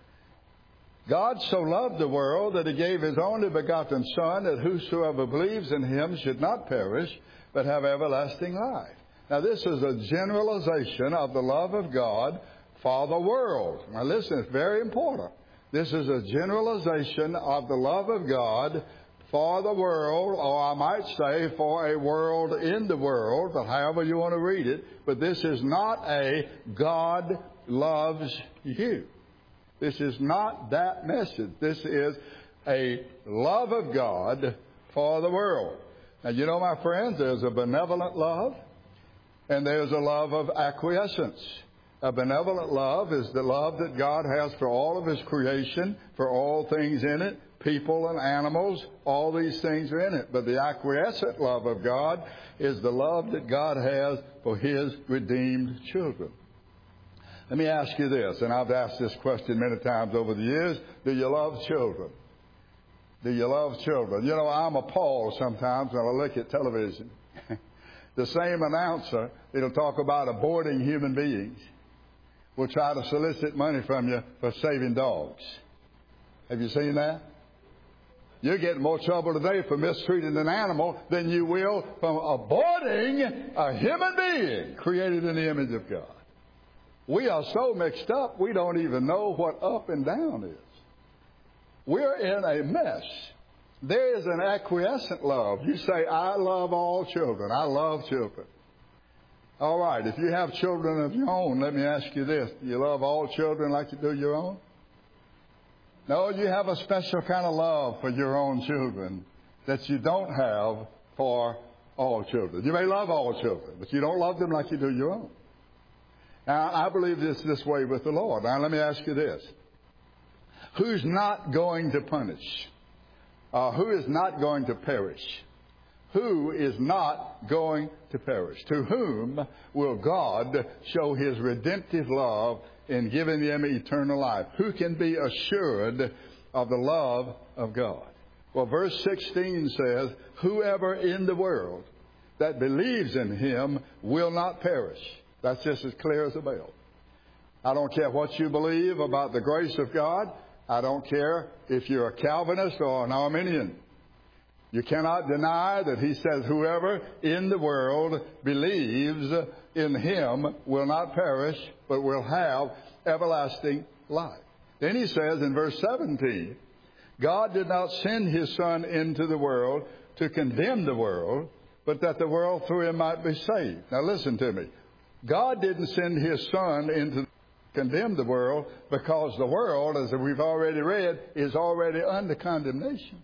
God so loved the world that He gave His only begotten Son, that whosoever believes in Him should not perish, but have everlasting life. Now this is a generalization of the love of God for the world. Now listen, it's very important. This is a generalization of the love of God for the world, or I might say for a world in the world, but however you want to read it. But this is not a God loves you. This is not that message. This is a love of God for the world. Now, you know, my friends, there's a benevolent love and there's a love of acquiescence. A benevolent love is the love that God has for all of His creation, for all things in it. People and animals, all these things are in it. But the acquiescent love of God is the love that God has for His redeemed children. Let me ask you this, and I've asked this question many times over the years. Do you love children? Do you love children? You know, I'm appalled sometimes when I look at television. The same announcer, it'll talk about aborting human beings, will try to solicit money from you for saving dogs. Have you seen that? You're getting more trouble today for mistreating an animal than you will from aborting a human being created in the image of God. We are so mixed up, we don't even know what up and down is. We're in a mess There is an acquiescent love. You say, I love all children. I love children. All right, if you have children of your own, let me ask you this. Do you love all children like you do your own? No, you have a special kind of love for your own children that you don't have for all children. You may love all children, but you don't love them like you do your own. Now, I believe this this way with the Lord. Now, let me ask you this. Who's not going to punish? Uh, who is not going to perish? Who is not going to perish? To whom will God show His redemptive love in giving them eternal life? Who can be assured of the love of God? Well, verse sixteen says, whoever in the world that believes in Him will not perish. That's just as clear as a bell. I don't care what you believe about the grace of God. I don't care if you're a Calvinist or an Arminian. You cannot deny that He says whoever in the world believes in Him will not perish, but will have everlasting life. Then He says in verse seventeen, God did not send His Son into the world to condemn the world, but that the world through Him might be saved. Now listen to me. God didn't send His Son into to condemn the world because the world, as we've already read, is already under condemnation.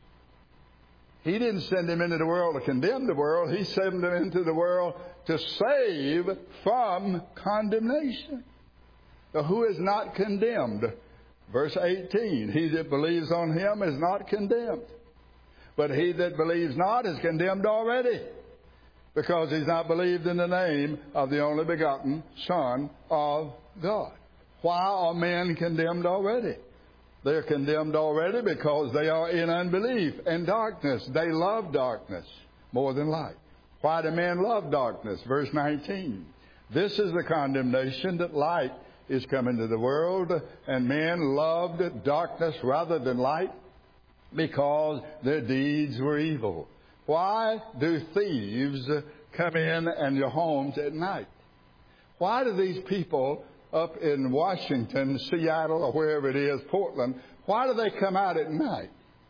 He didn't send Him into the world to condemn the world. He sent Him into the world to save from condemnation. So who is not condemned? Verse eighteen, he that believes on Him is not condemned. But he that believes not is condemned already, because he's not believed in the name of the only begotten Son of God. Why are men condemned already? They're condemned already because they are in unbelief and darkness. They love darkness more than light. Why do men love darkness? Verse nineteen. This is the condemnation, that light is come into the world, and men loved darkness rather than light because their deeds were evil. Why do thieves come in and your homes at night? Why do these people up in Washington, Seattle, or wherever it is, Portland, why do they come out at night?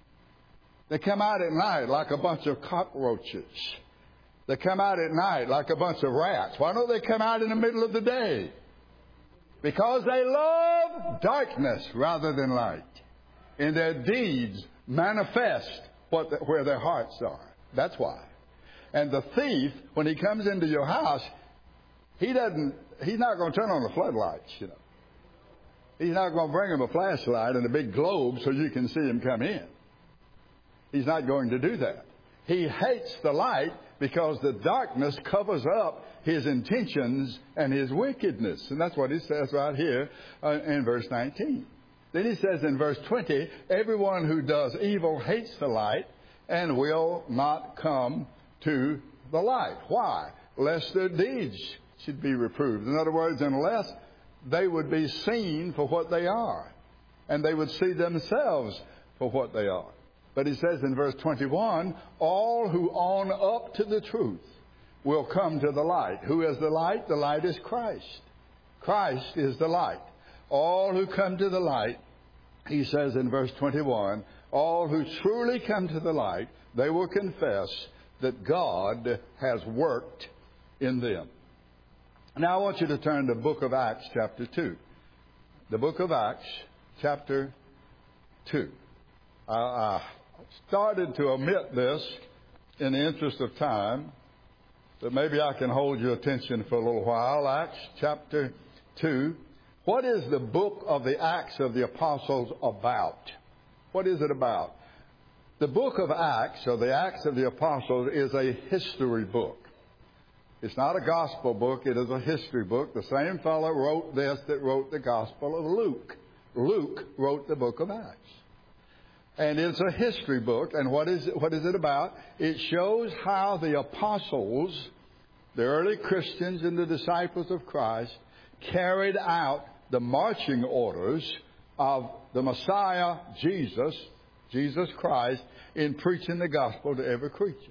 They come out at night like a bunch of cockroaches. They come out at night like a bunch of rats. Why don't they come out in the middle of the day? Because they love darkness rather than light. And their deeds manifest what the, where their hearts are. That's why. And the thief, when he comes into your house, he doesn't, he's not going to turn on the floodlights, you know. He's not going to bring him a flashlight and a big globe so you can see him come in. He's not going to do that. He hates the light because the darkness covers up his intentions and his wickedness. And that's what he says right here uh, in verse nineteen. Then he says in verse twenty, everyone who does evil hates the light and will not come to the light. Why? Lest their deeds should be reproved. In other words, unless they would be seen for what they are, and they would see themselves for what they are. But he says in verse twenty-one, all who own up to the truth will come to the light. Who is the light? The light is Christ. Christ is the light. All who come to the light, he says in verse twenty-one, all who truly come to the light, they will confess that God has worked in them. Now I want you to turn to the book of Acts chapter two. The book of Acts chapter two. Uh, I started to omit this in the interest of time, but maybe I can hold your attention for a little while. Acts chapter two. What is the book of the Acts of the Apostles about? What is it about? The book of Acts, or the Acts of the Apostles, is a history book. It's not a gospel book. It is a history book. The same fellow wrote this that wrote the Gospel of Luke. Luke wrote the book of Acts. And it's a history book. And what is it, what is it about? It shows how the apostles, the early Christians and the disciples of Christ, carried out the marching orders of the Messiah, Jesus, Jesus Christ, in preaching the gospel to every creature.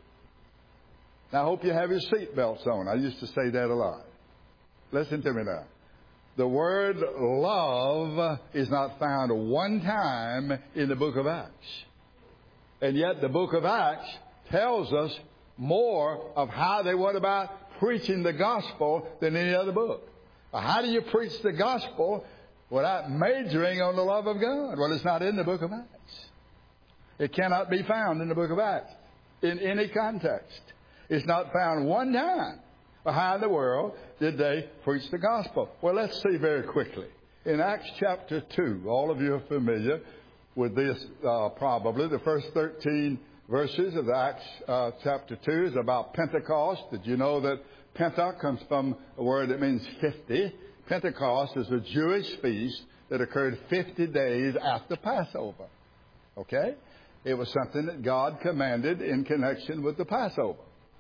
Now, I hope you have your seatbelts on. I used to say that a lot. Listen to me now. The word love is not found one time in the book of Acts. And yet the book of Acts tells us more of how they went about preaching the gospel than any other book. How do you preach the gospel without majoring on the love of God? Well, it's not in the book of Acts. It cannot be found in the book of Acts in any context. It's not found one time. Well, how in the world did they preach the gospel? Well, let's see very quickly. In Acts chapter two, all of you are familiar with this uh, probably. The first thirteen verses of Acts uh, chapter two is about Pentecost. Did you know that Penta comes from a word that means fifty? Pentecost is a Jewish feast that occurred fifty days after Passover. Okay? It was something that God commanded in connection with the Passover.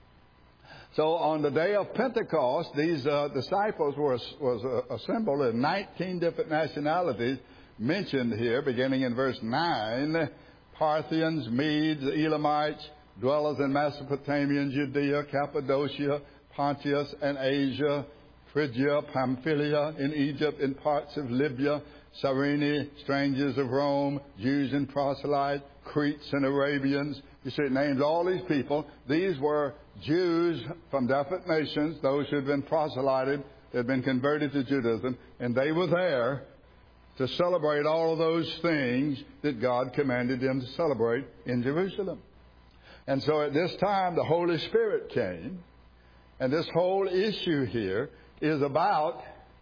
So on the day of Pentecost, these uh, disciples were was uh, assembled in nineteen different nationalities mentioned here, beginning in verse nine. Parthians, Medes, Elamites, dwellers in Mesopotamia and Judea, Cappadocia, Pontus and Asia, Phrygia, Pamphylia, in Egypt, in parts of Libya, Cyrene, strangers of Rome, Jews and proselytes, Cretes and Arabians. You see, it names all these people. These were Jews from different nations, those who had been proselyted, that had been converted to Judaism, and they were there to celebrate all of those things that God commanded them to celebrate in Jerusalem. And so at this time, the Holy Spirit came, and this whole issue here is about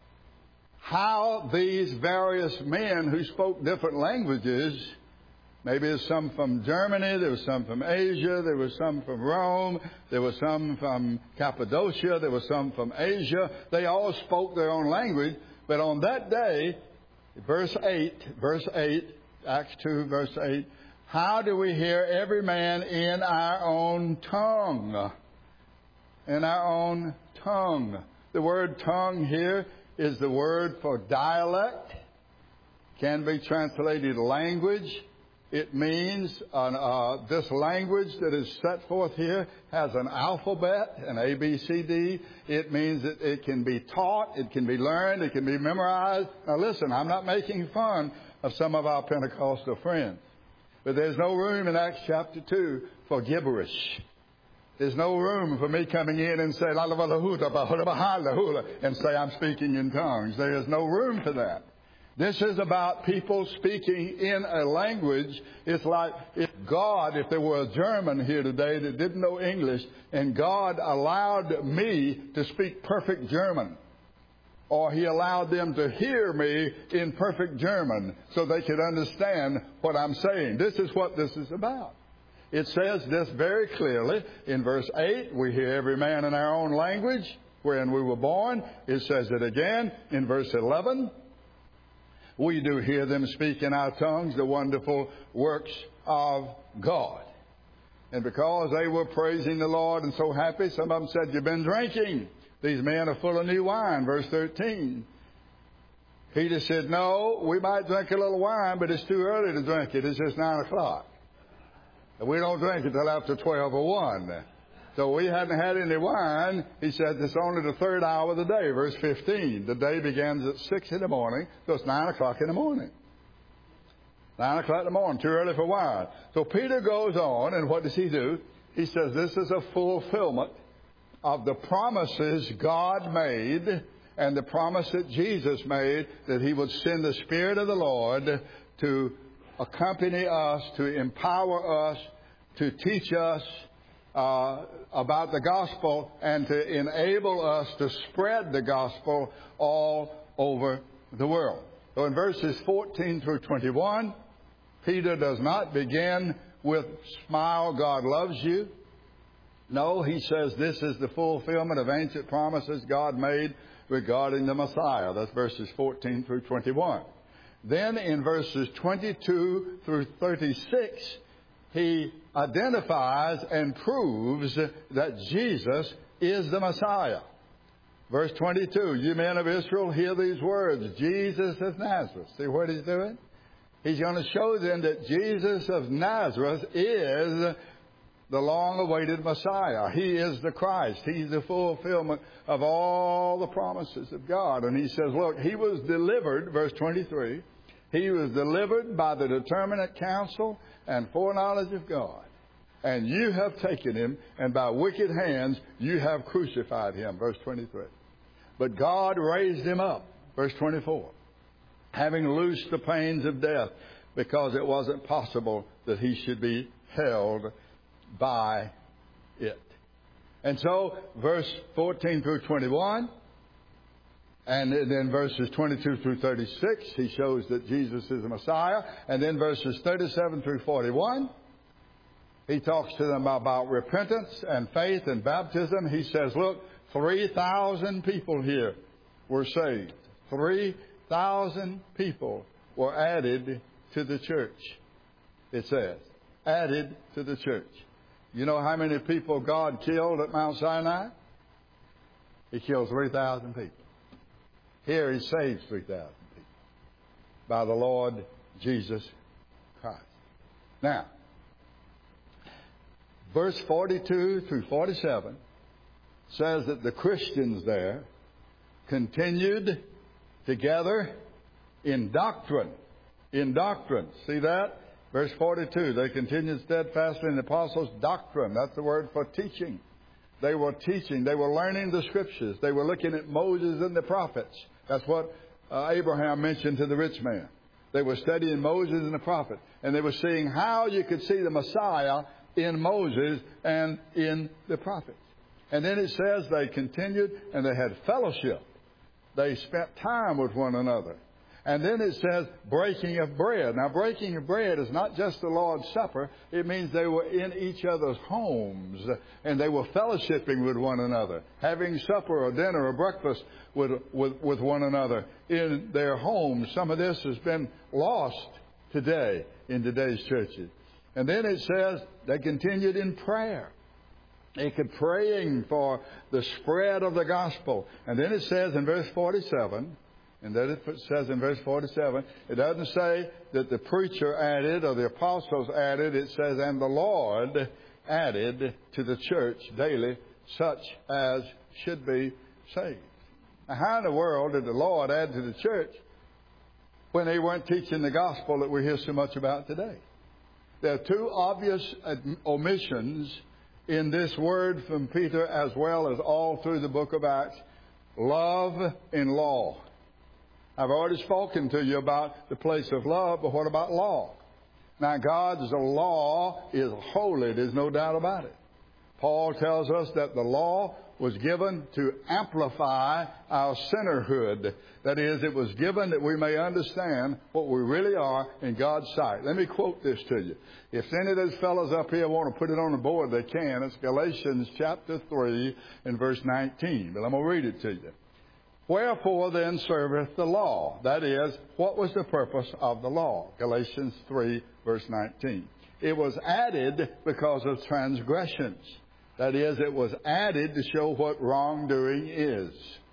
how these various men who spoke different languages, maybe there's some from Germany, there was some from Asia, there was some from Rome, there was some from Cappadocia, there was some from Asia. They all spoke their own language, but on that day, verse eight, verse eight, Acts two, verse eight, how do we hear every man in our own tongue? In our own tongue. The word tongue here is the word for dialect. Can be translated language. It means uh, uh, this language that is set forth here has an alphabet, an A, B, C, D. It means that it can be taught, it can be learned, it can be memorized. Now listen, I'm not making fun of some of our Pentecostal friends. But there's no room in Acts chapter two for gibberish. There's no room for me coming in and say, and say I'm speaking in tongues. There is no room for that. This is about people speaking in a language. It's like if God, if there were a German here today that didn't know English, and God allowed me to speak perfect German, or He allowed them to hear me in perfect German so they could understand what I'm saying. This is what this is about. It says this very clearly in verse eight. We hear every man in our own language wherein we were born. It says it again in verse eleven. We do hear them speak in our tongues the wonderful works of God. And because they were praising the Lord and so happy, some of them said, you've been drinking. These men are full of new wine. Verse thirteen. Peter said, no, we might drink a little wine, but it's too early to drink it. It's just nine o'clock. And we don't drink it until after twelve or one. So we hadn't had any wine. He said it's only the third hour of the day, verse fifteen. The day begins at six in the morning, so it's nine o'clock in the morning. Nine o'clock in the morning, too early for wine. So Peter goes on, and what does he do? He says this is a fulfillment of the promises God made and the promise that Jesus made that He would send the Spirit of the Lord to accompany us, to empower us, to teach us uh, about the gospel, and to enable us to spread the gospel all over the world. So in verses fourteen through twenty-one, Peter does not begin with, smile, God loves you. No, he says this is the fulfillment of ancient promises God made regarding the Messiah. That's verses fourteen through twenty-one. Then in verses twenty-two through thirty-six, he identifies and proves that Jesus is the Messiah. Verse twenty-two, you men of Israel, hear these words, Jesus of Nazareth. See what he's doing? He's going to show them that Jesus of Nazareth is the long-awaited Messiah. He is the Christ. He's the fulfillment of all the promises of God. And he says, look, He was delivered, verse twenty-three, He was delivered by the determinate counsel and foreknowledge of God. And you have taken him, and by wicked hands you have crucified him. Verse twenty-three. But God raised him up. Verse twenty-four. Having loosed the pains of death, because it wasn't possible that he should be held by it. And so, verse fourteen through twenty-one, and then verses twenty-two through thirty-six, he shows that Jesus is the Messiah. And then verses thirty-seven through forty-one, he talks to them about repentance and faith and baptism. He says, look, three thousand people here were saved. three thousand people were added to the church, it says. Added to the church. You know how many people God killed at Mount Sinai? He killed three thousand people. Here he saves three thousand people by the Lord Jesus Christ. Now, verse forty-two through forty-seven says that the Christians there continued together in doctrine. In doctrine. See that? Verse forty-two, they continued steadfastly in the apostles' doctrine. That's the word for teaching. They were teaching. They were learning the Scriptures. They were looking at Moses and the prophets. That's what uh, Abraham mentioned to the rich man. They were studying Moses and the prophet. And they were seeing how you could see the Messiah in Moses and in the prophets. And then it says they continued and they had fellowship. They spent time with one another. And then it says breaking of bread. Now, breaking of bread is not just the Lord's Supper. It means they were in each other's homes. And they were fellowshipping with one another. Having supper or dinner or breakfast with, with, with one another in their homes. Some of this has been lost today in today's churches. And then it says they continued in prayer. They kept praying for the spread of the gospel. And then it says in verse forty-seven... And that it says in verse forty-seven, it doesn't say that the preacher added or the apostles added. It says, and the Lord added to the church daily such as should be saved. Now, how in the world did the Lord add to the church when they weren't teaching the gospel that we hear so much about today? There are two obvious omissions in this word from Peter as well as all through the book of Acts. Love and law. I've already spoken to you about the place of love, but what about law? Now, God's law is holy. There's no doubt about it. Paul tells us that the law was given to amplify our sinnerhood. That is, it was given that we may understand what we really are in God's sight. Let me quote this to you. If any of those fellows up here want to put it on the board, they can. It's Galatians chapter three and verse nineteen. But I'm going to read it to you. Wherefore then serveth the law? That is, what was the purpose of the law? Galatians three, verse nineteen. It was added because of transgressions. That is, it was added to show what wrongdoing is.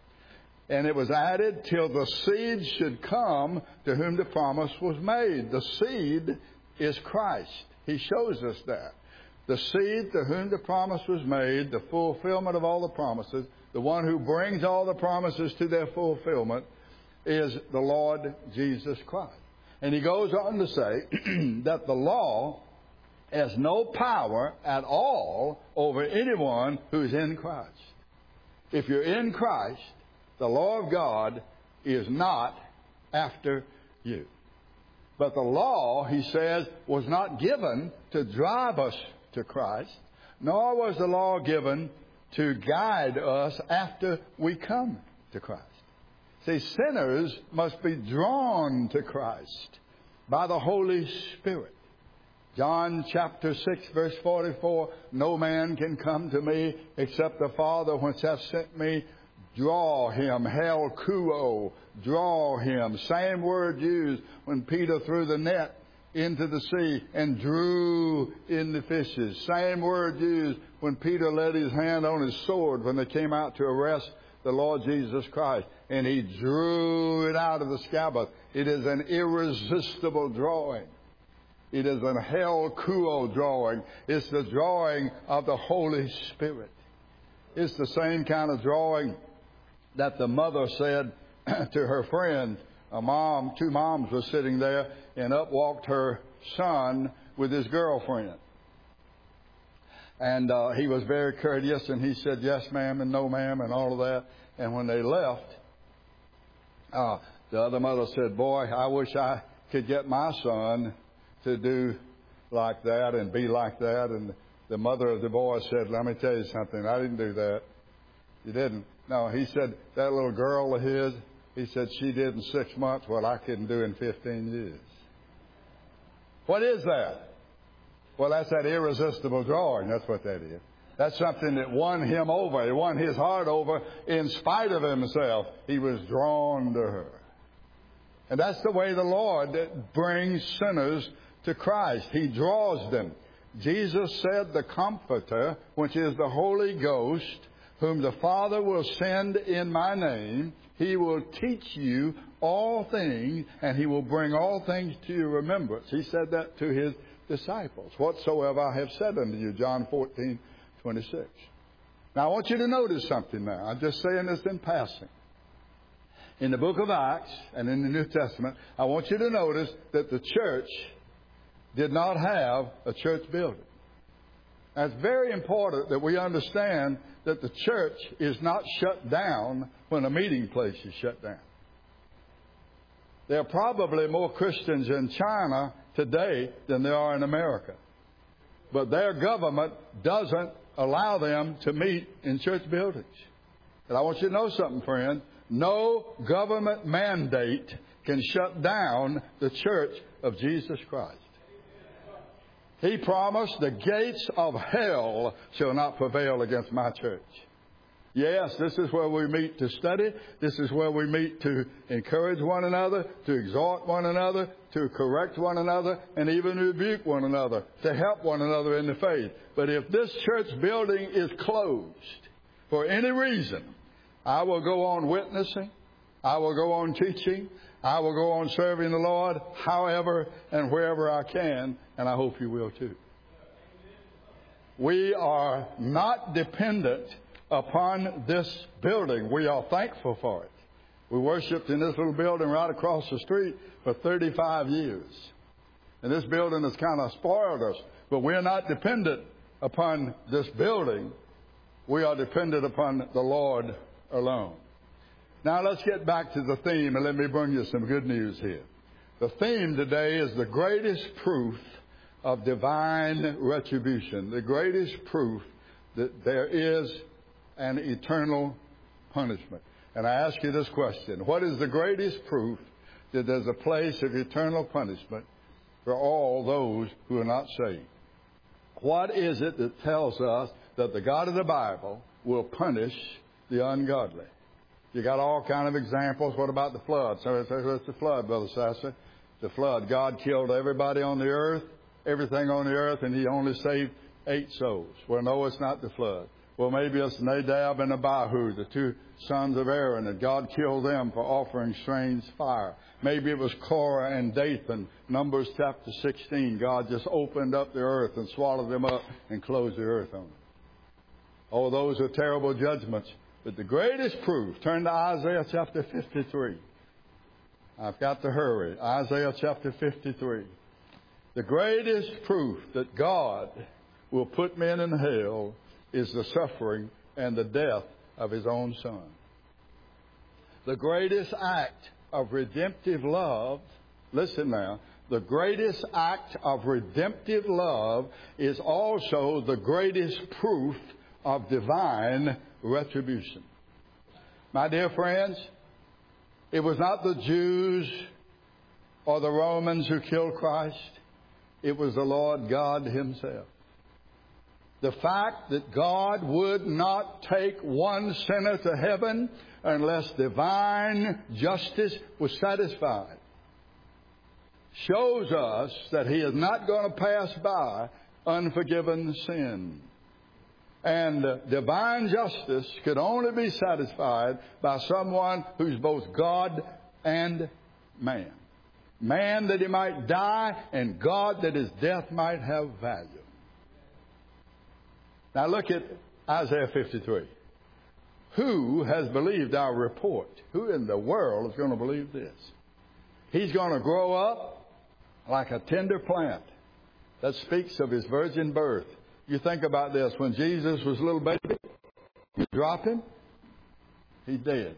And it was added till the seed should come to whom the promise was made. The seed is Christ. He shows us that. The seed to whom the promise was made, the fulfillment of all the promises, the one who brings all the promises to their fulfillment is the Lord Jesus Christ. And he goes on to say that the law has no power at all over anyone who's in Christ. If you're in Christ, the law of God is not after you. But the law, he says, was not given to drive us to Christ, nor was the law given to guide us after we come to Christ. See, sinners must be drawn to Christ by the Holy Spirit. John chapter six, verse forty-four, no man can come to me except the Father which hath sent me draw him. Hel kuo, draw him. Same word used when Peter threw the net into the sea and drew in the fishes. Same word used when Peter laid his hand on his sword when they came out to arrest the Lord Jesus Christ. And he drew it out of the scabbard. It is an irresistible drawing. It is an hel kuo drawing. It's the drawing of the Holy Spirit. It's the same kind of drawing that the mother said to her friend a mom, two moms were sitting there, and up walked her son with his girlfriend. And uh, he was very courteous, and he said, yes, ma'am, and no, ma'am, and all of that. And when they left, uh, the other mother said, boy, I wish I could get my son to do like that and be like that. And the mother of the boy said, let me tell you something. I didn't do that. You didn't? No, he said, that little girl of his, he said, she did in six months what I couldn't do in fifteen years. What is that? Well, that's that irresistible drawing. That's what that is. That's something that won him over. It won his heart over in spite of himself. He was drawn to her. And that's the way the Lord brings sinners to Christ. He draws them. Jesus said, the Comforter, which is the Holy Ghost, whom the Father will send in my name, he will teach you all things, and he will bring all things to your remembrance. He said that to his disciples. Whatsoever I have said unto you, John fourteen twenty-six. Now, I want you to notice something now. I'm just saying this in passing. In the book of Acts and in the New Testament, I want you to notice that the church did not have a church building. Now, it's very important that we understand that the church is not shut down when a meeting place is shut down. There are probably more Christians in China today than there are in America. But their government doesn't allow them to meet in church buildings. And I want you to know something, friend. No government mandate can shut down the church of Jesus Christ. He promised, the gates of hell shall not prevail against my church. Yes, this is where we meet to study. This is where we meet to encourage one another, to exhort one another, to correct one another, and even rebuke one another, to help one another in the faith. But if this church building is closed for any reason, I will go on witnessing. I will go on teaching. I will go on serving the Lord however and wherever I can, and I hope you will too. We are not dependent upon this building. We are thankful for it. We worshiped in this little building right across the street for thirty-five years. And this building has kind of spoiled us. But we're not dependent upon this building. We are dependent upon the Lord alone. Now let's get back to the theme, and let me bring you some good news here. The theme today is the greatest proof of divine retribution. The greatest proof that there is an eternal punishment. And I ask you this question. What is the greatest proof that there's a place of eternal punishment for all those who are not saved? What is it that tells us that the God of the Bible will punish the ungodly? You got all kind of examples. What about the flood? So it's the flood, Brother Sasser. The flood. God killed everybody on the earth, everything on the earth, and he only saved eight souls. Well, no, it's not the flood. Well, maybe it's Nadab and Abihu, the two sons of Aaron, and God killed them for offering strange fire. Maybe it was Korah and Dathan, Numbers chapter sixteen. God just opened up the earth and swallowed them up and closed the earth on them. Oh, those are terrible judgments. But the greatest proof, turn to Isaiah chapter fifty-three. I've got to hurry. Isaiah chapter fifty-three. The greatest proof that God will put men in hell is the suffering and the death of his own Son. The greatest act of redemptive love, listen now, the greatest act of redemptive love is also the greatest proof of divine retribution. My dear friends, it was not the Jews or the Romans who killed Christ. It was the Lord God himself. The fact that God would not take one sinner to heaven unless divine justice was satisfied shows us that he is not going to pass by unforgiven sin. And divine justice could only be satisfied by someone who's both God and man. Man that he might die, and God that his death might have value. Now look at Isaiah fifty-three. Who has believed our report? Who in the world is going to believe this? He's going to grow up like a tender plant. That speaks of his virgin birth. You think about this. When Jesus was a little baby, you drop him, he's dead.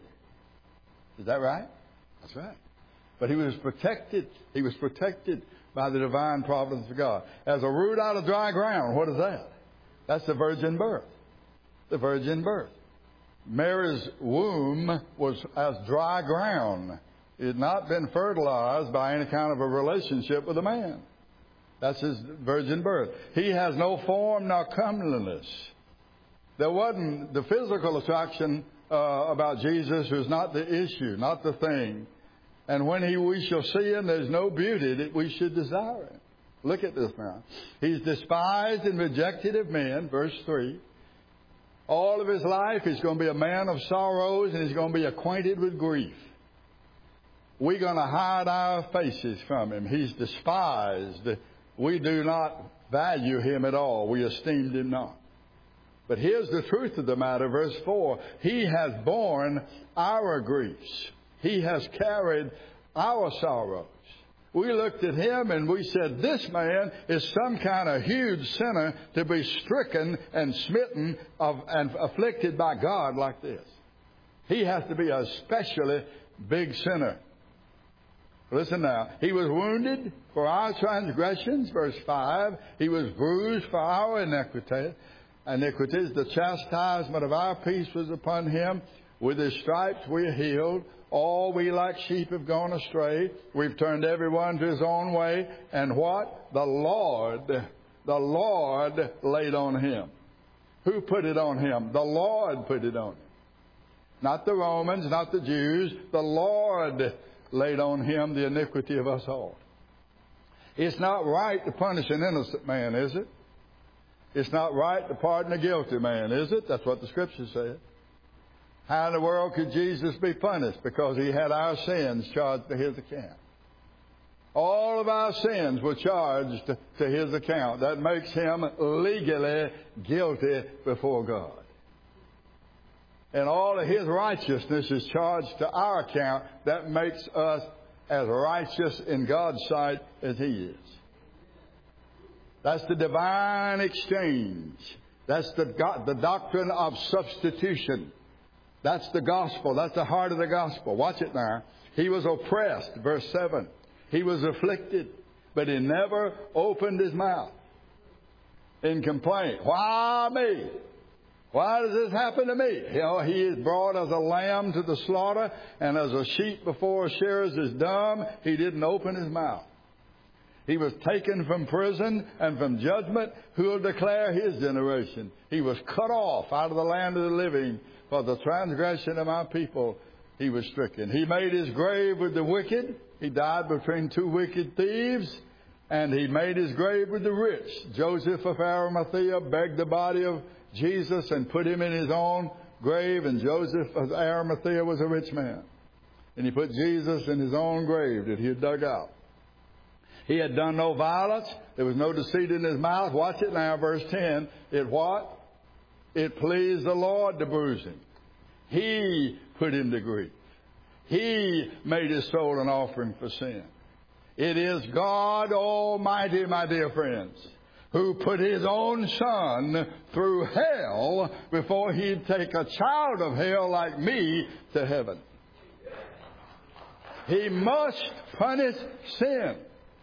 Is that right? That's right. But he was protected. He was protected by the divine providence of God. As a root out of dry ground, what is that? That's the virgin birth. The virgin birth. Mary's womb was as dry ground. It had not been fertilized by any kind of a relationship with a man. That's his virgin birth. He has no form nor comeliness. There wasn't the physical attraction uh, about Jesus was not the issue, not the thing. And when he, we shall see him, there's no beauty that we should desire him. Look at this now. He's despised and rejected of men, verse three. All of his life, he's going to be a man of sorrows, and he's going to be acquainted with grief. We're going to hide our faces from him. He's despised. We do not value him at all. We esteemed him not. But here's the truth of the matter, verse four. He has borne our griefs. He has carried our sorrows. We looked at him and we said, this man is some kind of huge sinner to be stricken and smitten of, and afflicted by God like this. He has to be a especially big sinner. Listen now. He was wounded for our transgressions, verse five. He was bruised for our iniquity. iniquities. The chastisement of our peace was upon him. With his stripes we are healed. All we like sheep have gone astray. We've turned everyone to his own way. And what? The Lord, the Lord laid on him. Who put it on him? The Lord put it on him. Not the Romans, not the Jews. The Lord laid on him the iniquity of us all. It's not right to punish an innocent man, is it? It's not right to pardon a guilty man, is it? That's what the Scripture said. How in the world could Jesus be punished? Because he had our sins charged to his account. All of our sins were charged to his account. That makes him legally guilty before God. And all of his righteousness is charged to our account. That makes us as righteous in God's sight as he is. That's the divine exchange. That's the, God, the doctrine of substitution. That's the gospel. That's the heart of the gospel. Watch it now. He was oppressed, verse seven. He was afflicted, but he never opened his mouth in complaint. Why me? Why does this happen to me? You know, he is brought as a lamb to the slaughter, and as a sheep before shearers is dumb, he didn't open his mouth. He was taken from prison and from judgment. Who will declare his generation? He was cut off out of the land of the living. For the transgression of my people, he was stricken. He made his grave with the wicked. He died between two wicked thieves. And he made his grave with the rich. Joseph of Arimathea begged the body of Jesus and put him in his own grave. And Joseph of Arimathea was a rich man. And he put Jesus in his own grave that he had dug out. He had done no violence. There was no deceit in his mouth. Watch it now, verse ten. It what? It pleased the Lord to bruise him. He put him to grief. He made his soul an offering for sin. It is God Almighty, my dear friends, who put his own Son through hell before he'd take a child of hell like me to heaven. He must punish sin.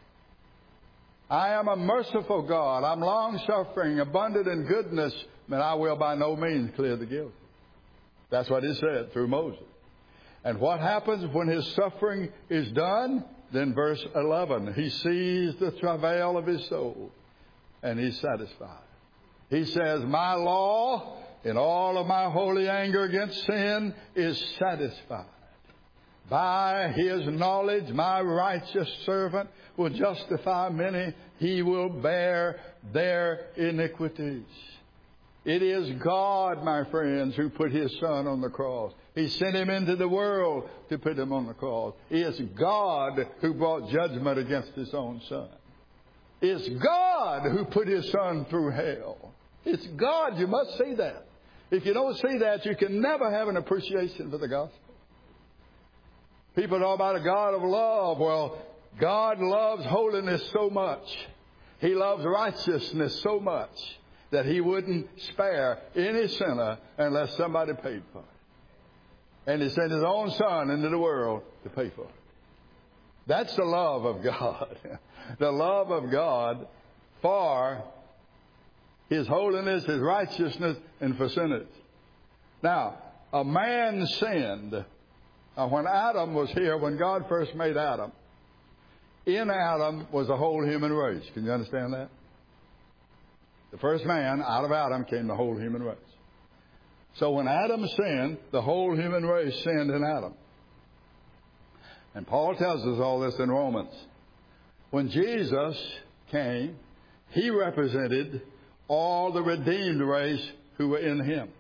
I am a merciful God. I'm long-suffering, abundant in goodness, and I will by no means clear the guilty. That's what he said through Moses. And what happens when his suffering is done? Then verse eleven, he sees the travail of his soul, and he's satisfied. He says, my law, in all of my holy anger against sin, is satisfied. By his knowledge, my righteous servant will justify many. He will bear their iniquities. It is God, my friends, who put his Son on the cross. He sent him into the world to put him on the cross. It is God who brought judgment against his own Son. It's God who put his Son through hell. It's God. You must see that. If you don't see that, you can never have an appreciation for the gospel. People talk about a God of love. Well, God loves holiness so much. He loves righteousness so much that He wouldn't spare any sinner unless somebody paid for it. And He sent His own Son into the world to pay for it. That's the love of God. The love of God for His holiness, His righteousness, and for sinners. Now, a man sinned. Uh, when Adam was here, when God first made Adam, in Adam was the whole human race. Can you understand that? The first man, out of Adam came the whole human race. So when Adam sinned, the whole human race sinned in Adam. And Paul tells us all this in Romans. When Jesus came, He represented all the redeemed race who were in Him.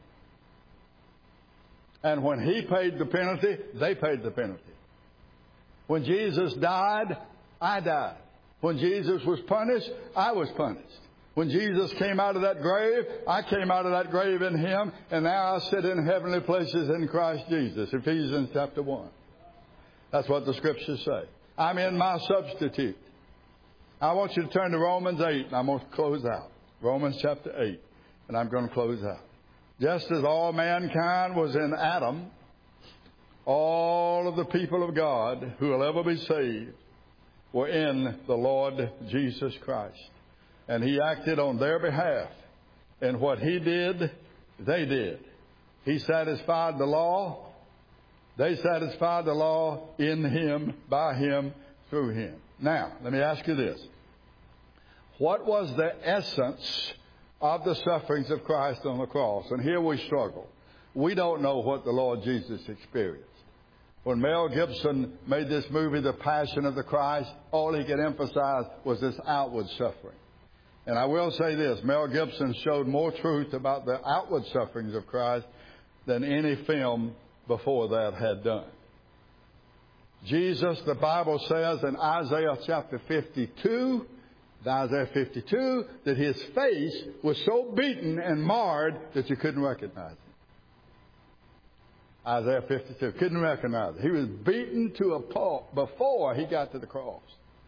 And when He paid the penalty, they paid the penalty. When Jesus died, I died. When Jesus was punished, I was punished. When Jesus came out of that grave, I came out of that grave in Him, and now I sit in heavenly places in Christ Jesus. Ephesians chapter one. That's what the Scriptures say. I'm in my substitute. I want you to turn to Romans eight, and I'm going to close out. Romans chapter eight, and I'm going to close out. Just as all mankind was in Adam, all of the people of God who will ever be saved were in the Lord Jesus Christ. And He acted on their behalf. And what He did, they did. He satisfied the law. They satisfied the law in Him, by Him, through Him. Now, let me ask you this. What was the essence of the sufferings of Christ on the cross? And here we struggle. We don't know what the Lord Jesus experienced. When Mel Gibson made this movie, The Passion of the Christ, all he could emphasize was this outward suffering. And I will say this, Mel Gibson showed more truth about the outward sufferings of Christ than any film before that had done. Jesus, the Bible says in Isaiah chapter fifty-two, Isaiah fifty-two, that His face was so beaten and marred that you couldn't recognize Him. Isaiah fifty-two, couldn't recognize Him. He was beaten to a pulp before He got to the cross.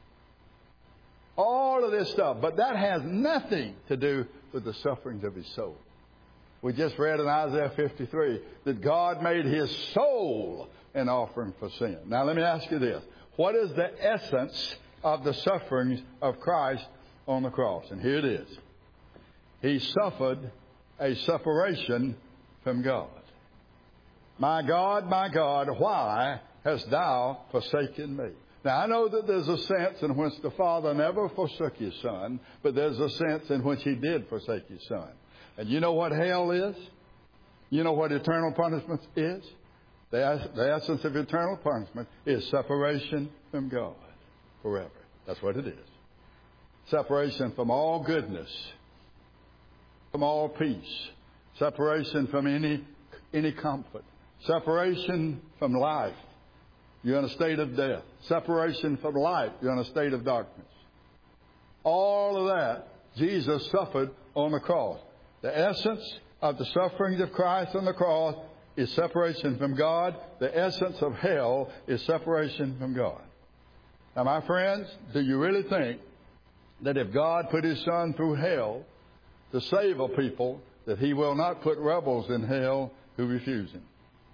All of this stuff, but that has nothing to do with the sufferings of His soul. We just read in Isaiah fifty-three that God made His soul an offering for sin. Now let me ask you this. What is the essence of the sufferings of Christ on the cross? And here it is. He suffered a separation from God. My God, my God, why hast thou forsaken me? Now, I know that there's a sense in which the Father never forsook His Son, but there's a sense in which He did forsake His Son. And you know what hell is? You know what eternal punishment is? The, the essence of eternal punishment is separation from God forever. That's what it is. Separation from all goodness, from all peace, separation from any, any comfort, separation from life. You're in a state of death. Separation from light. You're in a state of darkness. All of that, Jesus suffered on the cross. The essence of the sufferings of Christ on the cross is separation from God. The essence of hell is separation from God. Now, my friends, do you really think that if God put His Son through hell to save a people, that He will not put rebels in hell who refuse Him?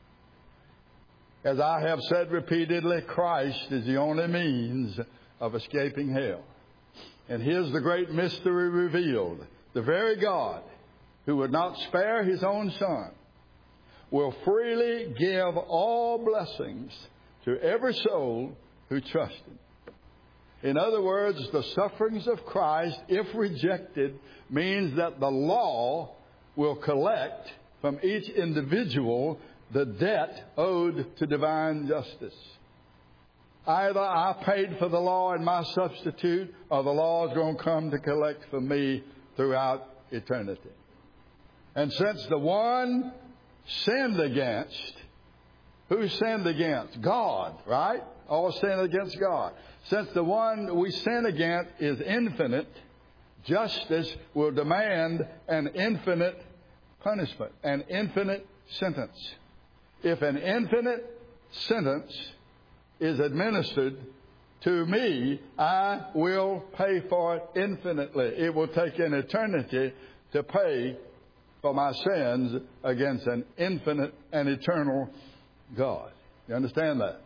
As I have said repeatedly, Christ is the only means of escaping hell. And here's the great mystery revealed. The very God who would not spare His own Son will freely give all blessings to every soul who trusts Him. In other words, the sufferings of Christ, if rejected, means that the law will collect from each individual the debt owed to divine justice. Either I paid for the law in my substitute, or the law is going to come to collect for me throughout eternity. And since the one sinned against, who sinned against? God, right? All sin against God. Since the one we sin against is infinite, justice will demand an infinite punishment, an infinite sentence. If an infinite sentence is administered to me, I will pay for it infinitely. It will take an eternity to pay for my sins against an infinite and eternal God. You understand that?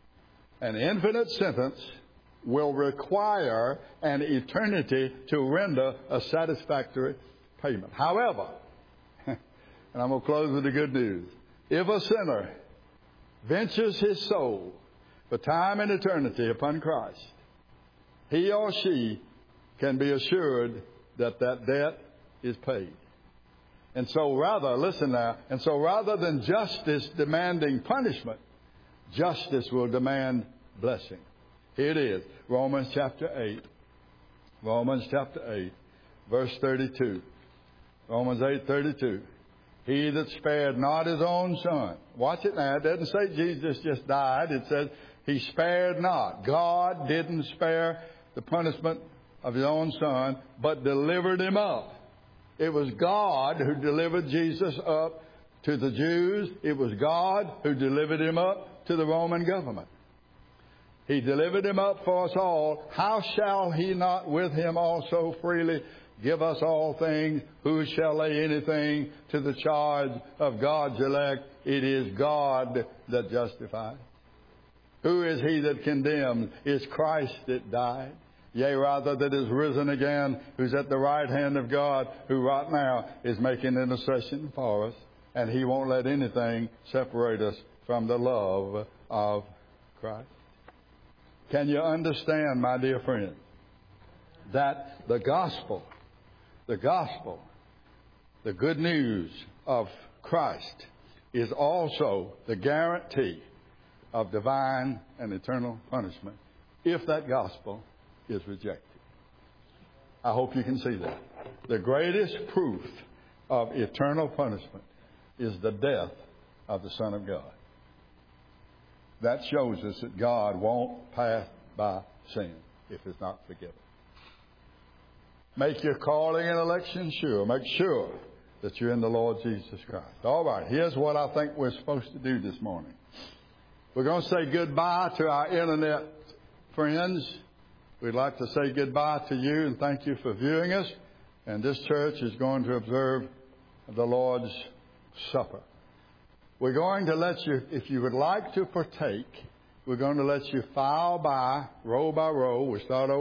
An infinite sentence will require an eternity to render a satisfactory payment. However, and I'm going to close with the good news, if a sinner ventures his soul for time and eternity upon Christ, he or she can be assured that that debt is paid. And so rather, listen now, and so rather than justice demanding punishment, justice will demand blessing. Here it is, Romans chapter eight. Romans chapter eight, verse thirty-two. Romans eight thirty-two. He that spared not his own son. Watch it now. It doesn't say Jesus just died. It says he spared not. God didn't spare the punishment of his own son, but delivered him up. It was God who delivered Jesus up to the Jews. It was God who delivered him up to the Roman government. He delivered him up for us all. How shall he not with him also freely give us all things? Who shall lay anything to the charge of God's elect? It is God that justifies. Who is he that condemns? It's Christ that died. Yea, rather that is risen again, who's at the right hand of God, who right now is making intercession for us. And he won't let anything separate us from the love of Christ. Can you understand, my dear friend, that the gospel, the gospel, the good news of Christ is also the guarantee of divine and eternal punishment if that gospel is rejected. I hope you can see that. The greatest proof of eternal punishment is the death of the Son of God. That shows us that God won't pass by sin if it's not forgiven. Make your calling and election sure. Make sure that you're in the Lord Jesus Christ. All right, here's what I think we're supposed to do this morning. We're going to say goodbye to our internet friends. We'd like to say goodbye to you and thank you for viewing us. And this church is going to observe the Lord's Supper. We're going to let you, if you would like to partake, we're going to let you file by, row by row. We start over.